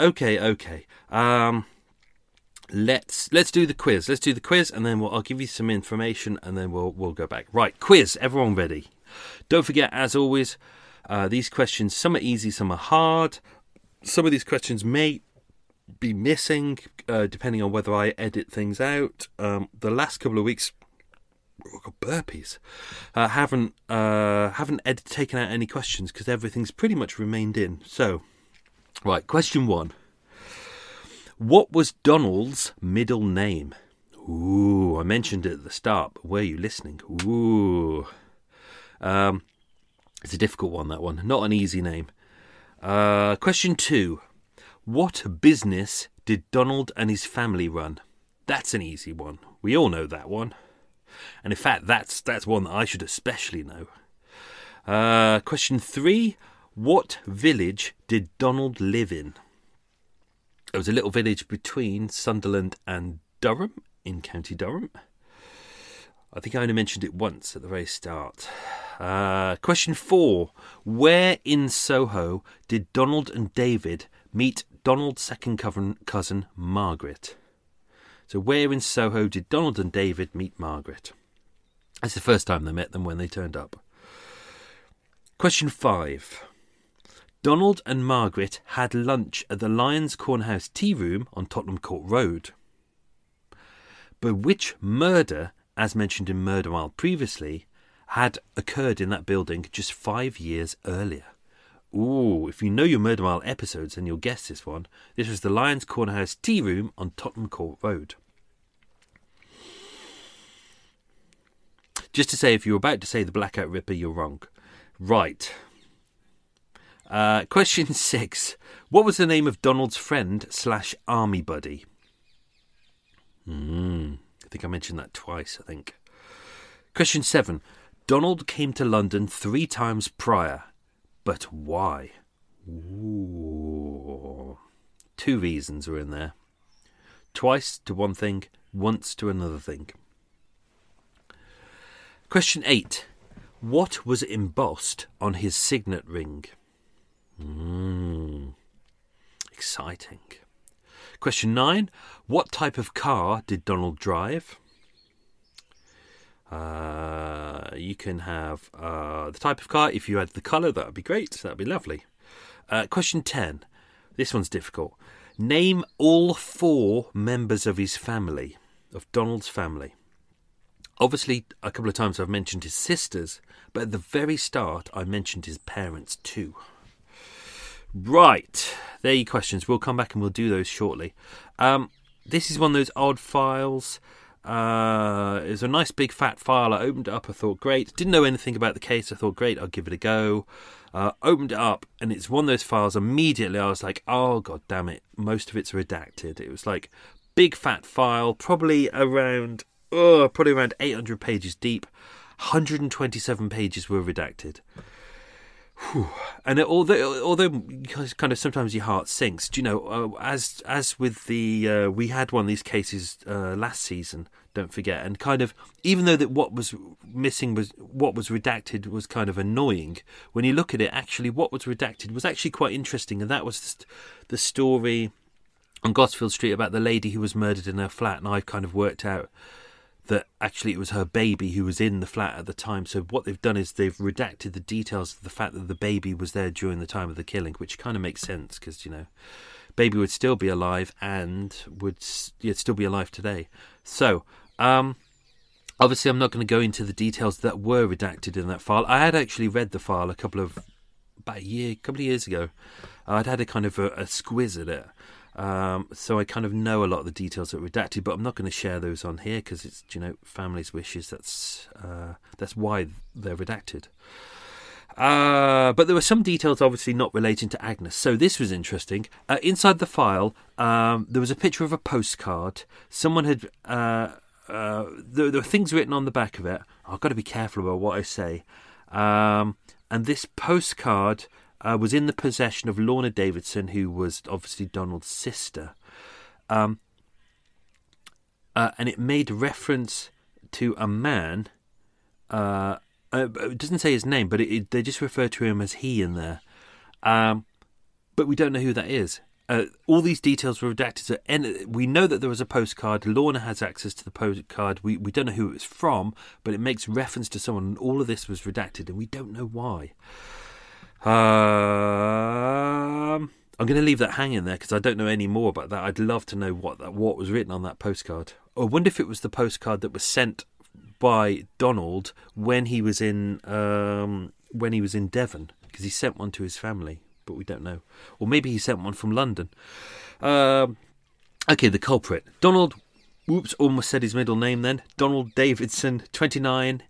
Speaker 3: Let's do the quiz. And then I'll give you some information, and then we'll go back. Right, quiz. Everyone ready? Don't forget, as always, These questions, some are easy, some are hard. Some of these questions may be missing, depending on whether I edit things out. The last couple of weeks, I've got burpees. Haven't taken out any questions because everything's pretty much remained in. So, right, question 1. What was Donald's middle name? Ooh, I mentioned it at the start, but were you listening? Ooh. It's a difficult one, that one. Not an easy name. Question 2. What business did Donald and his family run? That's an easy one. We all know that one. And in fact, that's one that I should especially know. Question 3. What village did Donald live in? It was a little village between Sunderland and Durham, in County Durham. I think I only mentioned it once at the very start. Question 4. Where in Soho did Donald and David meet Donald's second cousin, Margaret? So where in Soho did Donald and David meet Margaret? That's the first time they met them, when they turned up. Question 5. Donald and Margaret had lunch at the Lions Cornhouse Tea Room on Tottenham Court Road. But which murder, as mentioned in Murder Mile previously, had occurred in that building just 5 years earlier? Ooh, if you know your Murder Mile episodes, then you'll guess this one. This was the Lions Cornhouse Tea Room on Tottenham Court Road. Just to say, if you were about to say the Blackout Ripper, you're wrong. Right. Question 6. What was the name of Donald's friend / army buddy? I think I mentioned that twice, I think. Question 7. Donald came to London 3 times prior. But why? Ooh. 2 reasons are in there. Twice to one thing, once to another thing. Question 8. What was embossed on his signet ring? Exciting. Question 9. What type of car did Donald drive? You can have the type of car. If you had the colour, that would be great. That would be lovely. Question 10. This one's difficult. Name all 4 members of his family, of Donald's family. Obviously, a couple of times I've mentioned his sisters, but at the very start I mentioned his parents too. Right, there are your questions. We'll come back and we'll do those shortly. This is one of those odd files. It was a nice big fat file. I opened it up, I thought great. Didn't know anything about the case. I thought great, I'll give it a go. Opened it up, and it's one of those files. Immediately I was like, oh god damn it, most of it's redacted. It was like big fat file, probably around 800 pages deep. 127 pages were redacted. Whew. And although kind of sometimes your heart sinks, do you know, as with the we had one of these cases last season, don't forget, and kind of, even though that what was missing was what was redacted was kind of annoying, when you look at it, actually what was redacted was actually quite interesting, and that was the story on Gosfield Street about the lady who was murdered in her flat, and I've kind of worked out that actually it was her baby who was in the flat at the time. So what they've done is they've redacted the details of the fact that the baby was there during the time of the killing, which kind of makes sense because, you know, baby would still be alive and would still be alive today. So, obviously I'm not going to go into the details that were redacted in that file. I had actually read the file a couple of years ago. I'd had a kind of a squiz at it. So I kind of know a lot of the details that were redacted, but I'm not going to share those on here because it's, you know, family's wishes. That's why they're redacted. But there were some details obviously not relating to Agnes. So this was interesting. Inside the file, there was a picture of a postcard. Someone had there were things written on the back of it. I've got to be careful about what I say. And this postcard was in the possession of Lorna Davidson, who was obviously Donald's sister. And it made reference to a man. It doesn't say his name, but they just refer to him as he in there. But we don't know who that is. All these details were redacted. So we know that there was a postcard. Lorna has access to the postcard. We don't know who it was from, but it makes reference to someone. And all of this was redacted, and we don't know why. I'm going to leave that hanging there because I don't know any more about that. I'd love to know what was written on that postcard. I wonder if it was the postcard that was sent by Donald when he was in Devon, because he sent one to his family, but we don't know. Or maybe he sent one from London. Okay, the culprit. Donald, almost said his middle name then. Donald Davidson, 29.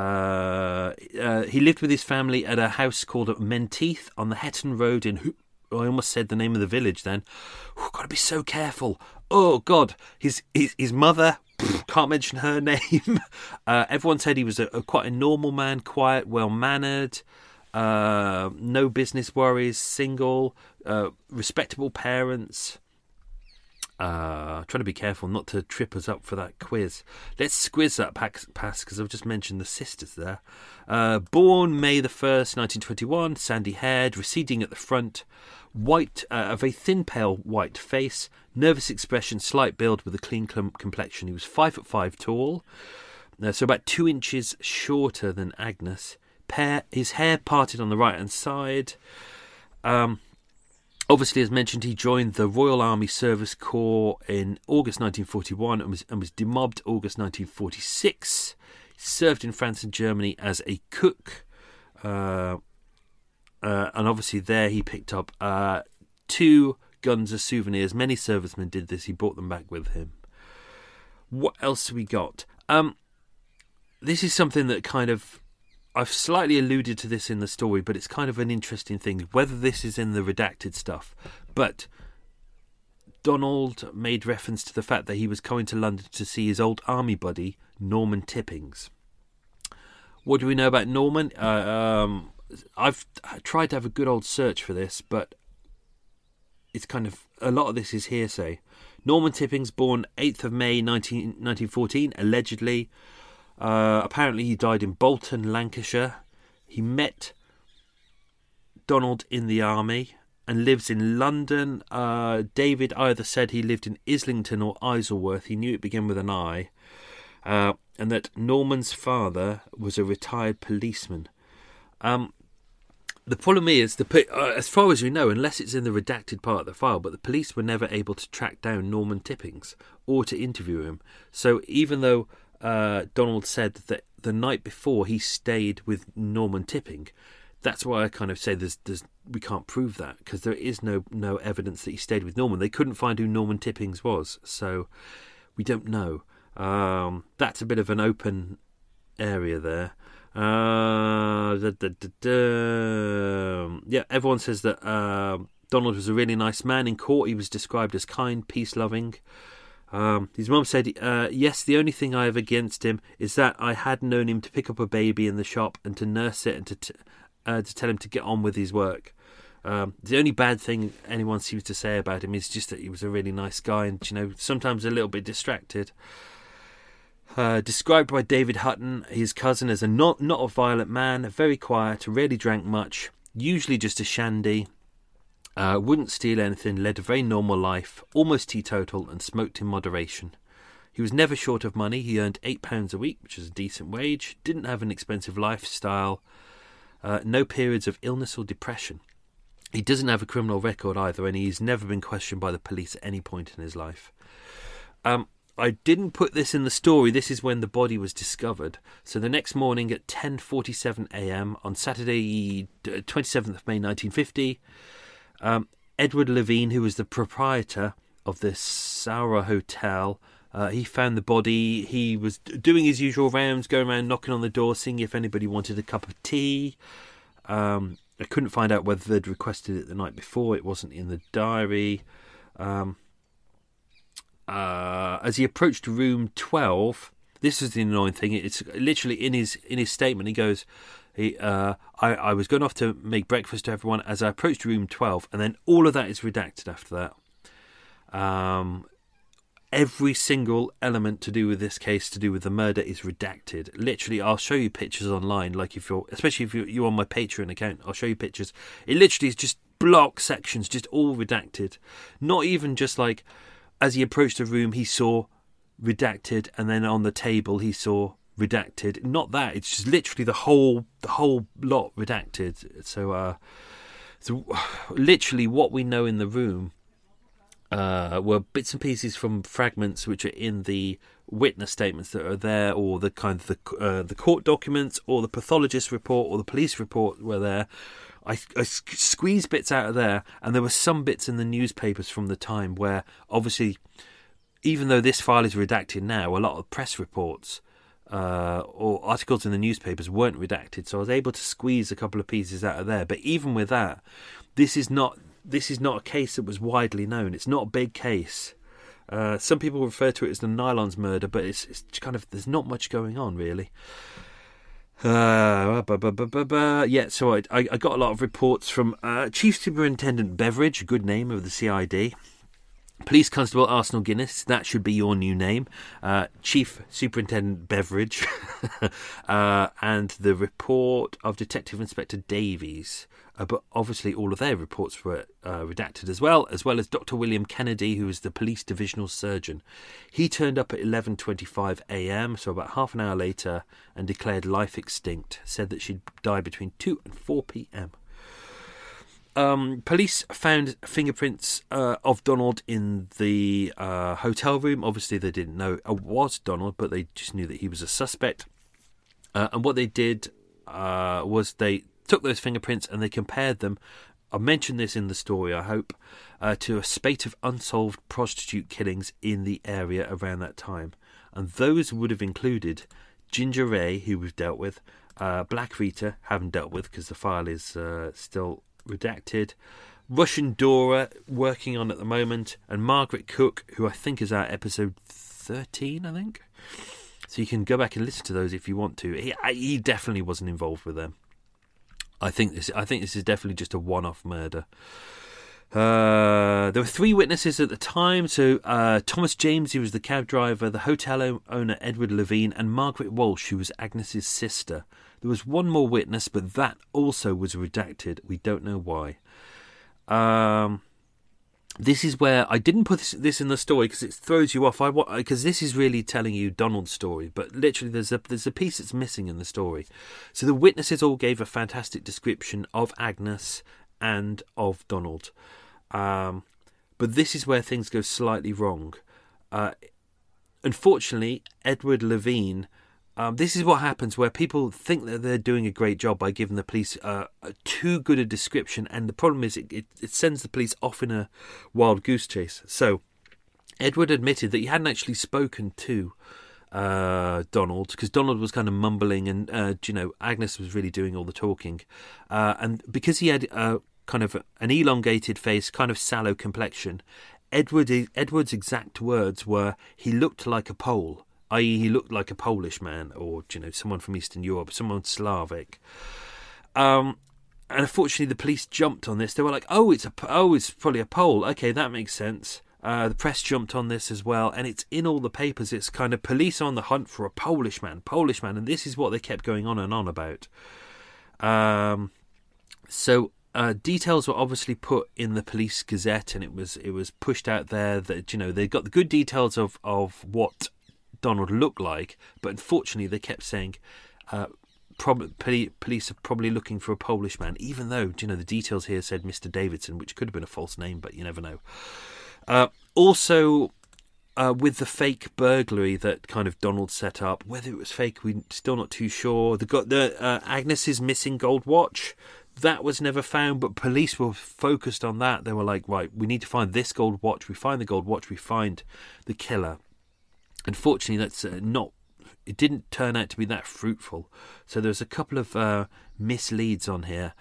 Speaker 3: He lived with his family at a house called Menteith on the Hetton Road in I almost said the name of the village then. Got to be so careful. Oh, God. His mother, can't mention her name. Everyone said he was quite a normal man, quiet, well-mannered, no business worries, single, respectable parents. Trying to be careful not to trip us up for that quiz. Let's squiz that pass because I've just mentioned the sisters there. Born May the 1st, 1921, sandy-haired, receding at the front, white, a very thin, pale white face, nervous expression, slight build with a clean complexion. He was 5'5" tall, so about 2 inches shorter than Agnes. His hair parted on the right-hand side. Obviously, as mentioned, he joined the Royal Army Service Corps in August 1941 and was demobbed August 1946. He served in France and Germany as a cook. And obviously there he picked up 2 guns as souvenirs. Many servicemen did this. He brought them back with him. What else have we got? This is something that kind of... I've slightly alluded to this in the story, but it's kind of an interesting thing, whether this is in the redacted stuff. But Donald made reference to the fact that he was coming to London to see his old army buddy, Norman Tippings. What do we know about Norman? I've tried to have a good old search for this, but it's kind of... a lot of this is hearsay. Norman Tippings, born 8th of May 1914, allegedly... apparently he died in Bolton, Lancashire. He met Donald in the army and lives in London. David either said he lived in Islington or Isleworth. He knew it began with an I. And that Norman's father was a retired policeman. The problem is, as far as we know, unless it's in the redacted part of the file, but the police were never able to track down Norman Tippings or to interview him. So even though Donald said that the night before he stayed with Norman Tipping, that's why I kind of say we can't prove that, because there is no evidence that he stayed with Norman. They couldn't find who Norman Tippings was, so we don't know. That's a bit of an open area there. Yeah, everyone says that Donald was a really nice man. In court he was described as kind, peace-loving. His mum said, yes, the only thing I have against him is that I had known him to pick up a baby in the shop and to nurse it and to tell him to get on with his work. The only bad thing anyone seems to say about him is just that he was a really nice guy and, sometimes a little bit distracted. Described by David Hutton, his cousin, as not a violent man, very quiet, rarely drank much, usually just a shandy. Wouldn't steal anything, led a very normal life, almost teetotal, and smoked in moderation. He was never short of money. He earned £8 a week, which is a decent wage, didn't have an expensive lifestyle, no periods of illness or depression. He doesn't have a criminal record either, and he's never been questioned by the police at any point in his life. I didn't put this in the story. This is when the body was discovered. So the next morning at 10:47 a.m. on Saturday, 27th of May 1950... Edward Levine, who was the proprietor of the Saura Hotel, he found the body. He was doing his usual rounds, going around knocking on the door, seeing if anybody wanted a cup of tea. I couldn't find out whether they'd requested it the night before. It wasn't in the diary. As he approached room 12, this is the annoying thing. It's literally in his statement. He goes... I was going off to make breakfast to everyone as I approached room 12, and then all of that is redacted after that. Every single element to do with this case, to do with the murder, is redacted. Literally, I'll show you pictures online, like especially if you're on my Patreon account, I'll show you pictures. It literally is just block sections, just all redacted. Not even just like, as he approached the room, he saw redacted, and then on the table he saw redacted. Not that, it's just literally the whole lot redacted. So literally what we know in the room were bits and pieces from fragments which are in the witness statements that are there, or the kind of the court documents, or the pathologist report, or the police report were there. I squeezed bits out of there, and there were some bits in the newspapers from the time where, obviously, even though this file is redacted now, a lot of press reports or articles in the newspapers weren't redacted, so I was able to squeeze a couple of pieces out of there. But even with that, this is not a case that was widely known. It's not a big case. Some people refer to it as the Nylons murder, but it's kind of, there's not much going on really. Yeah, so I got a lot of reports from Chief Superintendent Beveridge, good name of the CID. Police Constable Arsenal Guinness, that should be your new name. Chief Superintendent Beveridge. And the report of Detective Inspector Davies. But obviously all of their reports were redacted as well as Dr. William Kennedy, who was the police divisional surgeon. He turned up at 11:25 a.m, so about half an hour later, and declared life extinct. Said that she'd die between 2 and 4 p.m. Police found fingerprints of Donald in the hotel room. Obviously, they didn't know it was Donald, but they just knew that he was a suspect. And what they did was they took those fingerprints and they compared them. I mentioned this in the story, I hope, to a spate of unsolved prostitute killings in the area around that time. And those would have included Ginger Ray, who we've dealt with, Black Rita, haven't dealt with because the file is still redacted, Russian Dora, working on at the moment, and Margaret Cook, who I think is at episode 13, I think. So you can go back and listen to those if you want to. He definitely wasn't involved with them. I think this is definitely just a one-off murder. There were 3 witnesses at the time. So Thomas James, who was the cab driver, the hotel owner Edward Levine, and Margaret Walsh, who was Agnes's sister. There was one more witness, but that also was redacted. We don't know why. This is where I didn't put this in the story because it throws you off. Because this is really telling you Donald's story, but literally there's a piece that's missing in the story. So the witnesses all gave a fantastic description of Agnes and of Donald, but this is where things go slightly wrong. Unfortunately, Edward Levine. This is what happens where people think that they're doing a great job by giving the police too good a description, and the problem is it sends the police off in a wild goose chase. So Edward admitted that he hadn't actually spoken to Donald because Donald was kind of mumbling, and Agnes was really doing all the talking, and because he had kind of an elongated face, kind of sallow complexion, Edward's exact words were, "He looked like a Pole." i.e. he looked like a Polish man, or someone from Eastern Europe, someone Slavic. And unfortunately, the police jumped on this. They were like, it's probably a Pole. Okay, that makes sense. The press jumped on this as well, and it's in all the papers. It's kind of police on the hunt for a Polish man, and this is what they kept going on and on about. So details were obviously put in the police gazette, and it was pushed out there that they got the good details of what Donald looked like, but unfortunately they kept saying police are probably looking for a Polish man, even though the details here said Mr. Davidson, which could have been a false name, but you never know. Also, with the fake burglary that kind of Donald set up, whether it was fake, we're still not too sure. The Agnes's missing gold watch, that was never found, but police were focused on that. They were like, right, we need to find this gold watch. We find the gold watch, we find the killer. Unfortunately, that's it didn't turn out to be that fruitful. So there's a couple of misleads on here.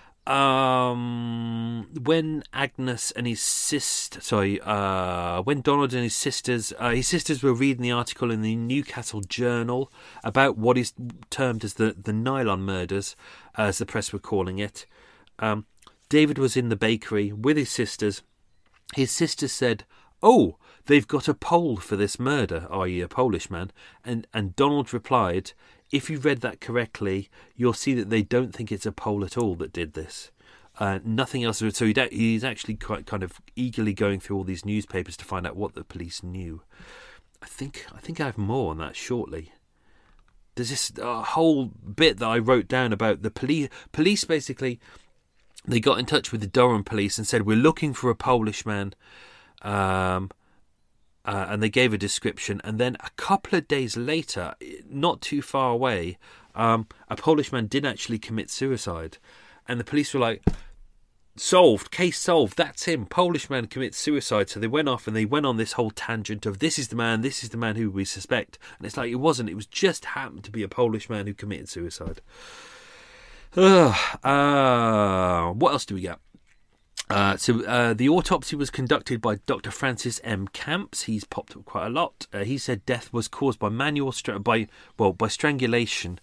Speaker 3: When Agnes and his sister, when Donald and his sisters were reading the article in the Newcastle Journal about what is termed as the Nylon murders, as the press were calling it, David was in the bakery with his sisters. His sister said, "Oh, they've got a Pole for this murder," i.e. a Polish man. And Donald replied, "If you read that correctly, you'll see that they don't think it's a Pole at all that did this. Nothing else." So he's actually quite kind of eagerly going through all these newspapers to find out what the police knew. I think I have more on that shortly. there's this whole bit that I wrote down about the police. Basically, they got in touch with the Durham police and said, we're looking for a Polish man. And they gave a description. And then a couple of days later, not too far away, a Polish man did actually commit suicide. And the police were like, solved, case solved, that's him, Polish man commits suicide. So they went off and they went on this whole tangent of this is the man who we suspect. And it's like, it wasn't, it was just happened to be a Polish man who committed suicide. What else do we get? So the autopsy was conducted by Dr. Francis M. Camps. He's popped up quite a lot. He said death was caused by by strangulation.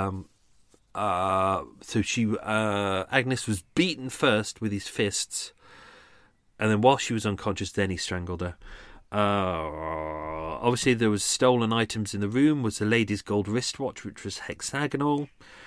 Speaker 3: So Agnes was beaten first with his fists, and then while she was unconscious, then he strangled her. Obviously, there was stolen items in the room. Was the lady's gold wristwatch, which was hexagonal.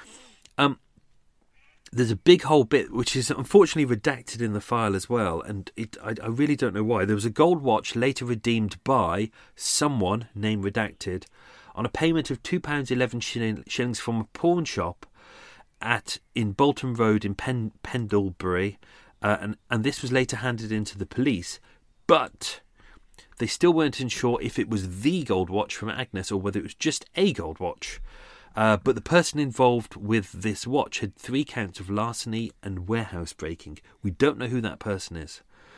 Speaker 3: There's a big whole bit which is unfortunately redacted in the file as well, and I really don't know why. There was a gold watch later redeemed by someone, name redacted, on a payment of £2.11 shillings from a pawn shop in Bolton Road in Pendlebury, and this was later handed in to the police, but they still weren't sure if it was the gold watch from Agnes or whether it was just a gold watch. But the person involved with this watch had 3 counts of larceny and warehouse breaking. We don't know who that person is.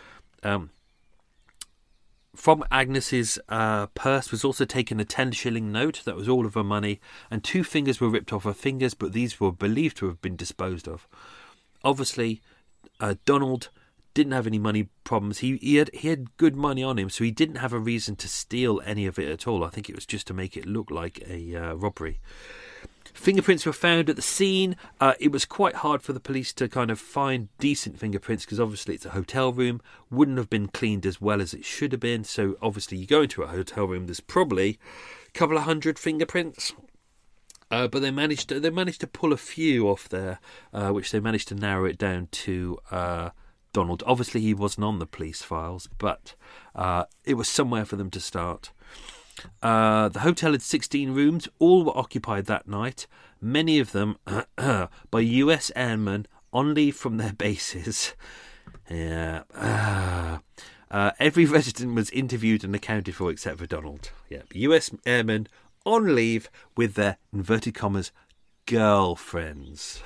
Speaker 3: From Agnes's purse was also taken a 10-shilling note. That was all of her money. And 2 fingers were ripped off her fingers, but these were believed to have been disposed of. Obviously, Donald didn't have any money problems. He had good money on him, so he didn't have a reason to steal any of it at all. I think it was just to make it look like a robbery. Fingerprints were found at the scene. It was quite hard for the police to kind of find decent fingerprints because obviously it's a hotel room. Wouldn't have been cleaned as well as it should have been. So obviously you go into a hotel room, there's probably a couple of hundred fingerprints. But they managed to pull a few off there, which they managed to narrow it down to Donald. Obviously he wasn't on the police files, but it was somewhere for them to start. The hotel had 16 rooms. All were occupied that night, many of them by US airmen on leave from their bases. Every resident was interviewed and accounted for except for Donald. US airmen on leave with their, inverted commas, girlfriends.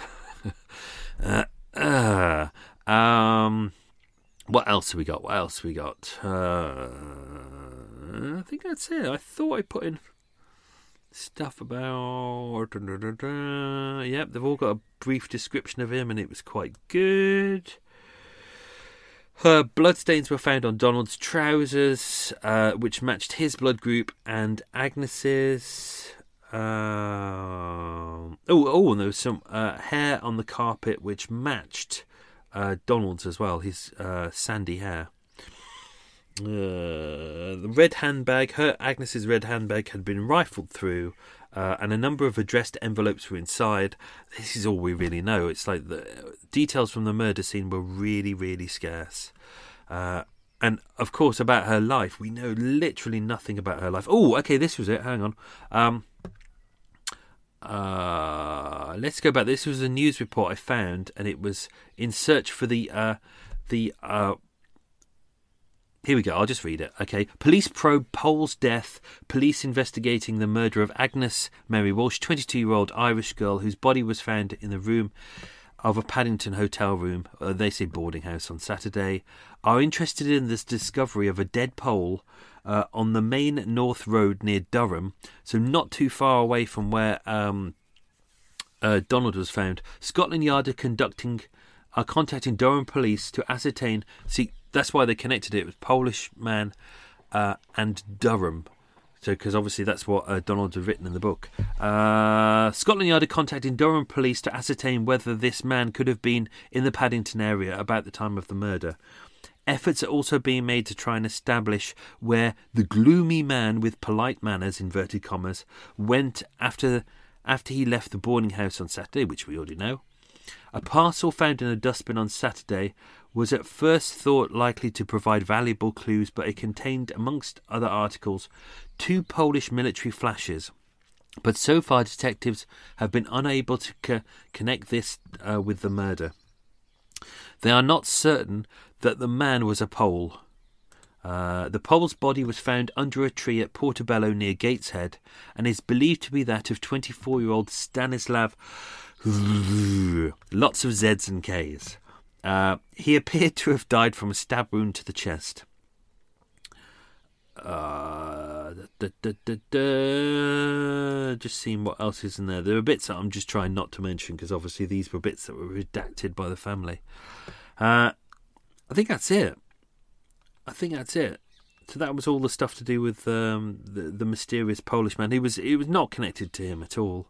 Speaker 3: What else have we got? I think that's it. I thought I put in stuff about... Yep, they've all got a brief description of him, and it was quite good. Bloodstains were found on Donald's trousers, which matched his blood group and Agnes's. And there was some hair on the carpet which matched Donald's as well, his sandy hair. The red handbag, Agnes's red handbag, had been rifled through, and a number of addressed envelopes were inside. This is all we really know. It's like the details from the murder scene were really, really scarce. And of course, about her life, we know literally nothing about her life. Oh, okay, this was it. Hang on. Let's go back. This was a news report I found, and it was in search for the here we go, I'll just read it. Okay. Police probe Pole's death. Police investigating the murder of Agnes Mary Walsh, 22-year-old Irish girl whose body was found in the room of a Paddington hotel room, they say boarding house, on Saturday, are interested in this discovery of a dead Pole on the main North Road near Durham, so not too far away from where Donald was found. Scotland Yard are contacting Durham police to ascertain... See, that's why they connected it. It was Polish man and Durham. So, because obviously that's what Donald had written in the book. Scotland Yard are contacting Durham police to ascertain whether this man could have been in the Paddington area about the time of the murder. Efforts are also being made to try and establish where the gloomy man with polite manners, inverted commas, went after he left the boarding house on Saturday, which we already know. A parcel found in a dustbin on Saturday was at first thought likely to provide valuable clues, but it contained, amongst other articles, 2 Polish military flashes, But so far, detectives have been unable to connect this with the murder. They are not certain that the man was a Pole. The Pole's body was found under a tree at Portobello near Gateshead and is believed to be that of 24-year-old Stanislav. Lots of Z's and K's. He appeared to have died from a stab wound to the chest. Just seeing what else is in there. There are bits that I'm just trying not to mention because obviously these were bits that were redacted by the family. I think that's it. So that was all the stuff to do with the mysterious Polish man. It was not connected to him at all.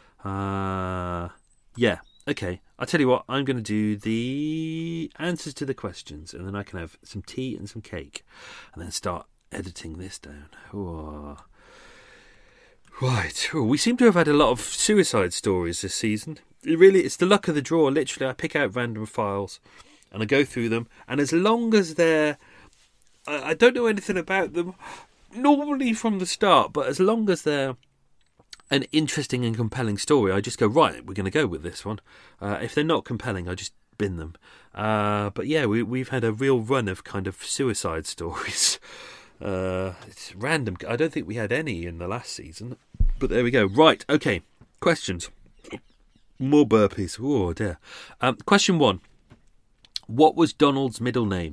Speaker 3: Yeah. Okay. I'll tell you what. I'm going to do the answers to the questions, and then I can have some tea and some cake, and then start editing this down. Ooh. Right. Ooh, we seem to have had a lot of suicide stories this season. It's the luck of the draw. Literally, I pick out random files and I go through them, and as long as I don't know anything about them normally from the start, but as long as they're an interesting and compelling story, I just go, right, we're going to go with this one. If they're not compelling, I just bin them. But yeah, we've had a real run of kind of suicide stories. It's random. I don't think we had any in the last season, but there we go. Right, okay. Questions. More burpees. Oh dear. Question 1. What was Donald's middle name?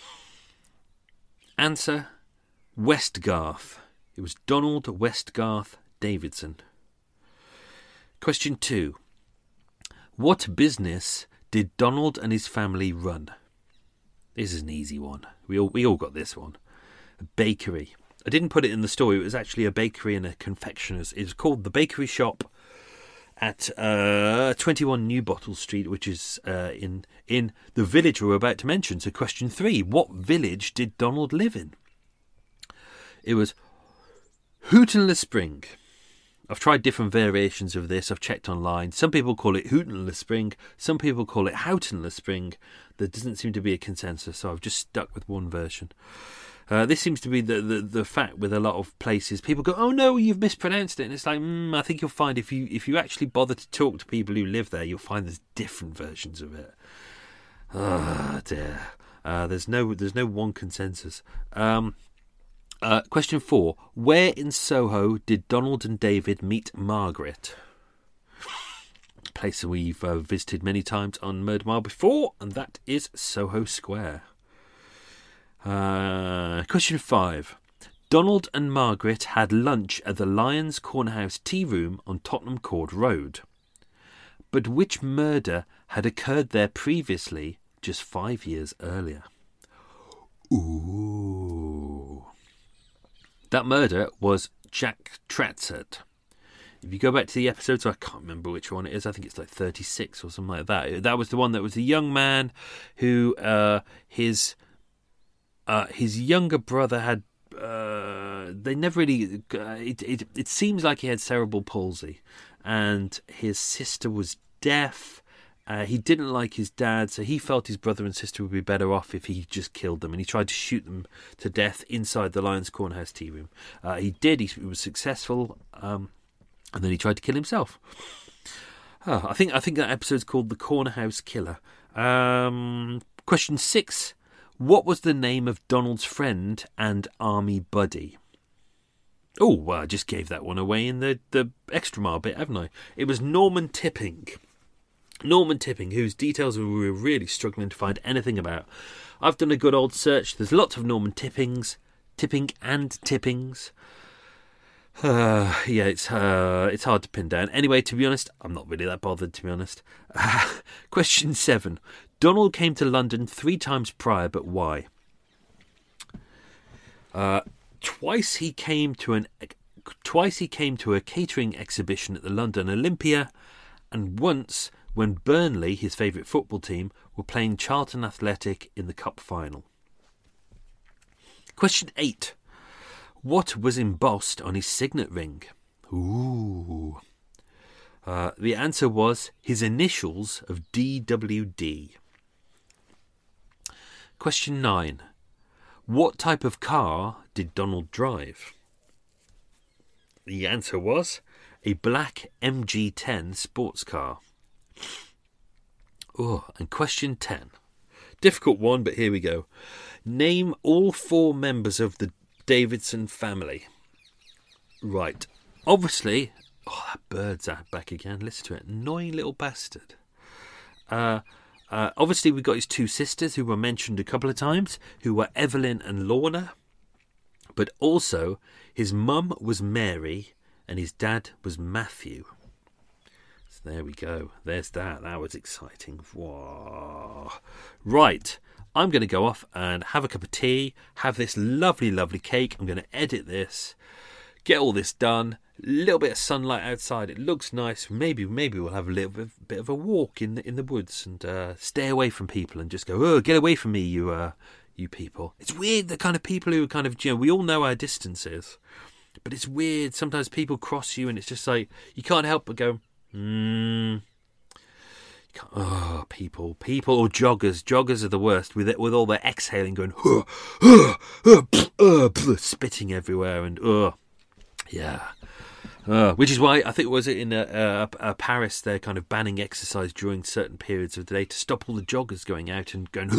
Speaker 3: Answer: Westgarth. It was Donald Westgarth Davidson. Question 2. What business did Donald and his family run? This is an easy one. We all got this one. A bakery. I didn't put it in the story. It was actually a bakery and a confectioner's. It was called the Bakery Shop at 21 New Bottle Street, which is in the village we're about to mention. So question 3. What village did Donald live in? It was Houghton-le-Spring. I've tried different variations of this. I've checked online. Some people call it Houghton-le-Spring. Some people call it Houghton-le-Spring. There doesn't seem to be a consensus, so I've just stuck with one version. This seems to be the fact with a lot of places. People go, oh no, you've mispronounced it. And it's like, I think you'll find if you actually bother to talk to people who live there, you'll find there's different versions of it. Oh dear. There's no one consensus. Question 4. Where in Soho did Donald and David meet Margaret? A place that we've visited many times on Murder Mile before, and that is Soho Square. Question 5. Donald and Margaret had lunch at the Lions Cornerhouse Tea Room on Tottenham Court Road. But which murder had occurred there previously, just 5 years earlier? Ooh. That murder was Jack Tratzert. If you go back to the episodes, I can't remember which one it is. I think it's like 36 or something like that. That was the one that was the young man who his younger brother had. They never really. It seems like he had cerebral palsy, and his sister was deaf. He didn't like his dad, so he felt his brother and sister would be better off if he just killed them, and he tried to shoot them to death inside the Lions Cornerhouse Tea Room. He did. He was successful, and then he tried to kill himself. I think that episode's called The Cornerhouse Killer. Question 6. What was the name of Donald's friend and army buddy? Oh, well, I just gave that one away in the extra mile bit, haven't I? It was Norman Tipping. Norman Tipping, whose details we were really struggling to find anything about. I've done a good old search. There's lots of Norman Tipping and Tippings. It's hard to pin down. Anyway, to be honest, I'm not really that bothered, to be honest. Question 7. Donald came to London 3 times prior, but why? Twice he came to a catering exhibition at the London Olympia, and once when Burnley, his favourite football team, were playing Charlton Athletic in the Cup final. Question 8. What was embossed on his signet ring? Ooh. The answer was his initials of DWD. Question 9. What type of car did Donald drive? The answer was a black MG10 sports car. Oh, and question 10. Difficult one, but here we go. Name all 4 members of the Davidson family. Right. Obviously, that bird's back again. Listen to it. Annoying little bastard. Obviously, we've got his 2 sisters who were mentioned a couple of times, who were Evelyn and Lorna. But also, his mum was Mary and his dad was Matthew. So there we go. There's that. That was exciting. Whoa. Right. I'm going to go off and have a cup of tea, have this lovely, lovely cake. I'm going to edit this, get all this done. A little bit of sunlight outside. It looks nice. Maybe we'll have a little bit of a walk in the woods and stay away from people and just go, oh, get away from me, you people. It's weird, the kind of people who are kind of, we all know our distances, but it's weird. Sometimes people cross you and it's just like, you can't help but go, oh, people or joggers. Joggers are the worst with all their exhaling going, spitting everywhere and, yeah. Which is why I think was it in Paris they're kind of banning exercise during certain periods of the day to stop all the joggers going out and going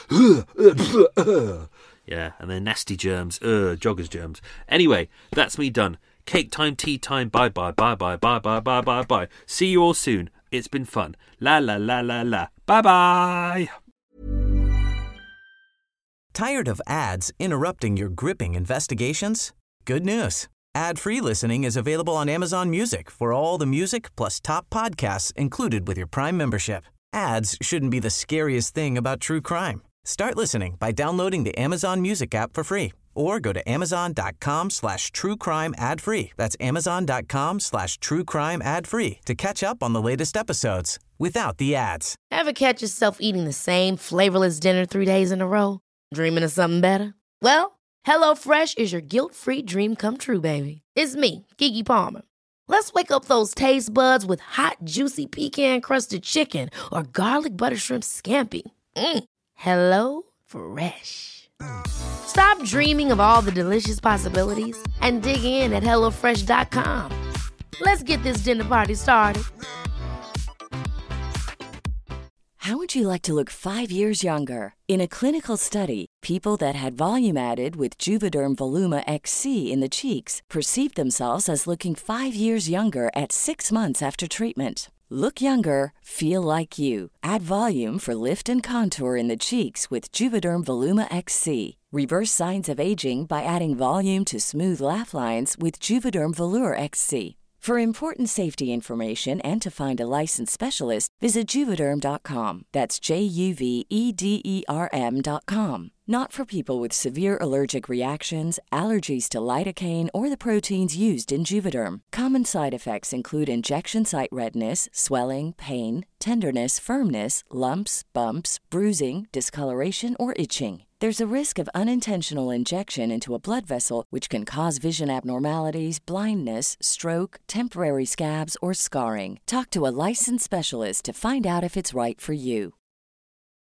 Speaker 3: yeah, and they're nasty germs, joggers germs. Anyway, that's me done. Cake time, tea time, bye. See you all soon. It's been fun. La la la la la. Bye.
Speaker 8: Tired of ads interrupting your gripping investigations? Good news. Ad-free listening is available on Amazon Music for all the music plus top podcasts included with your Prime membership. Ads shouldn't be the scariest thing about true crime. Start listening by downloading the Amazon Music app for free or go to amazon.com/truecrime ad-free. That's amazon.com/truecrime ad-free to catch up on the latest episodes without the ads.
Speaker 2: Ever catch yourself eating the same flavorless dinner 3 days in a row? Dreaming of something better? Well, HelloFresh is your guilt-free dream come true, baby. It's me, Keke Palmer. Let's wake up those taste buds with hot, juicy pecan-crusted chicken or garlic butter shrimp scampi. Hello Fresh. Stop dreaming of all the delicious possibilities and dig in at HelloFresh.com. Let's get this dinner party started.
Speaker 9: How would you like to look 5 years younger? In a clinical study, people that had volume added with Juvederm Voluma XC in the cheeks perceived themselves as looking 5 years younger at 6 months after treatment. Look younger, feel like you. Add volume for lift and contour in the cheeks with Juvederm Voluma XC. Reverse signs of aging by adding volume to smooth laugh lines with Juvederm Volure XC. For important safety information and to find a licensed specialist, visit Juvederm.com. That's JUVEDERM.com. Not for people with severe allergic reactions, allergies to lidocaine, or the proteins used in Juvederm. Common side effects include injection site redness, swelling, pain, tenderness, firmness, lumps, bumps, bruising, discoloration, or itching. There's a risk of unintentional injection into a blood vessel, which can cause vision abnormalities, blindness, stroke, temporary scabs, or scarring. Talk to a licensed specialist to find out if it's right for you.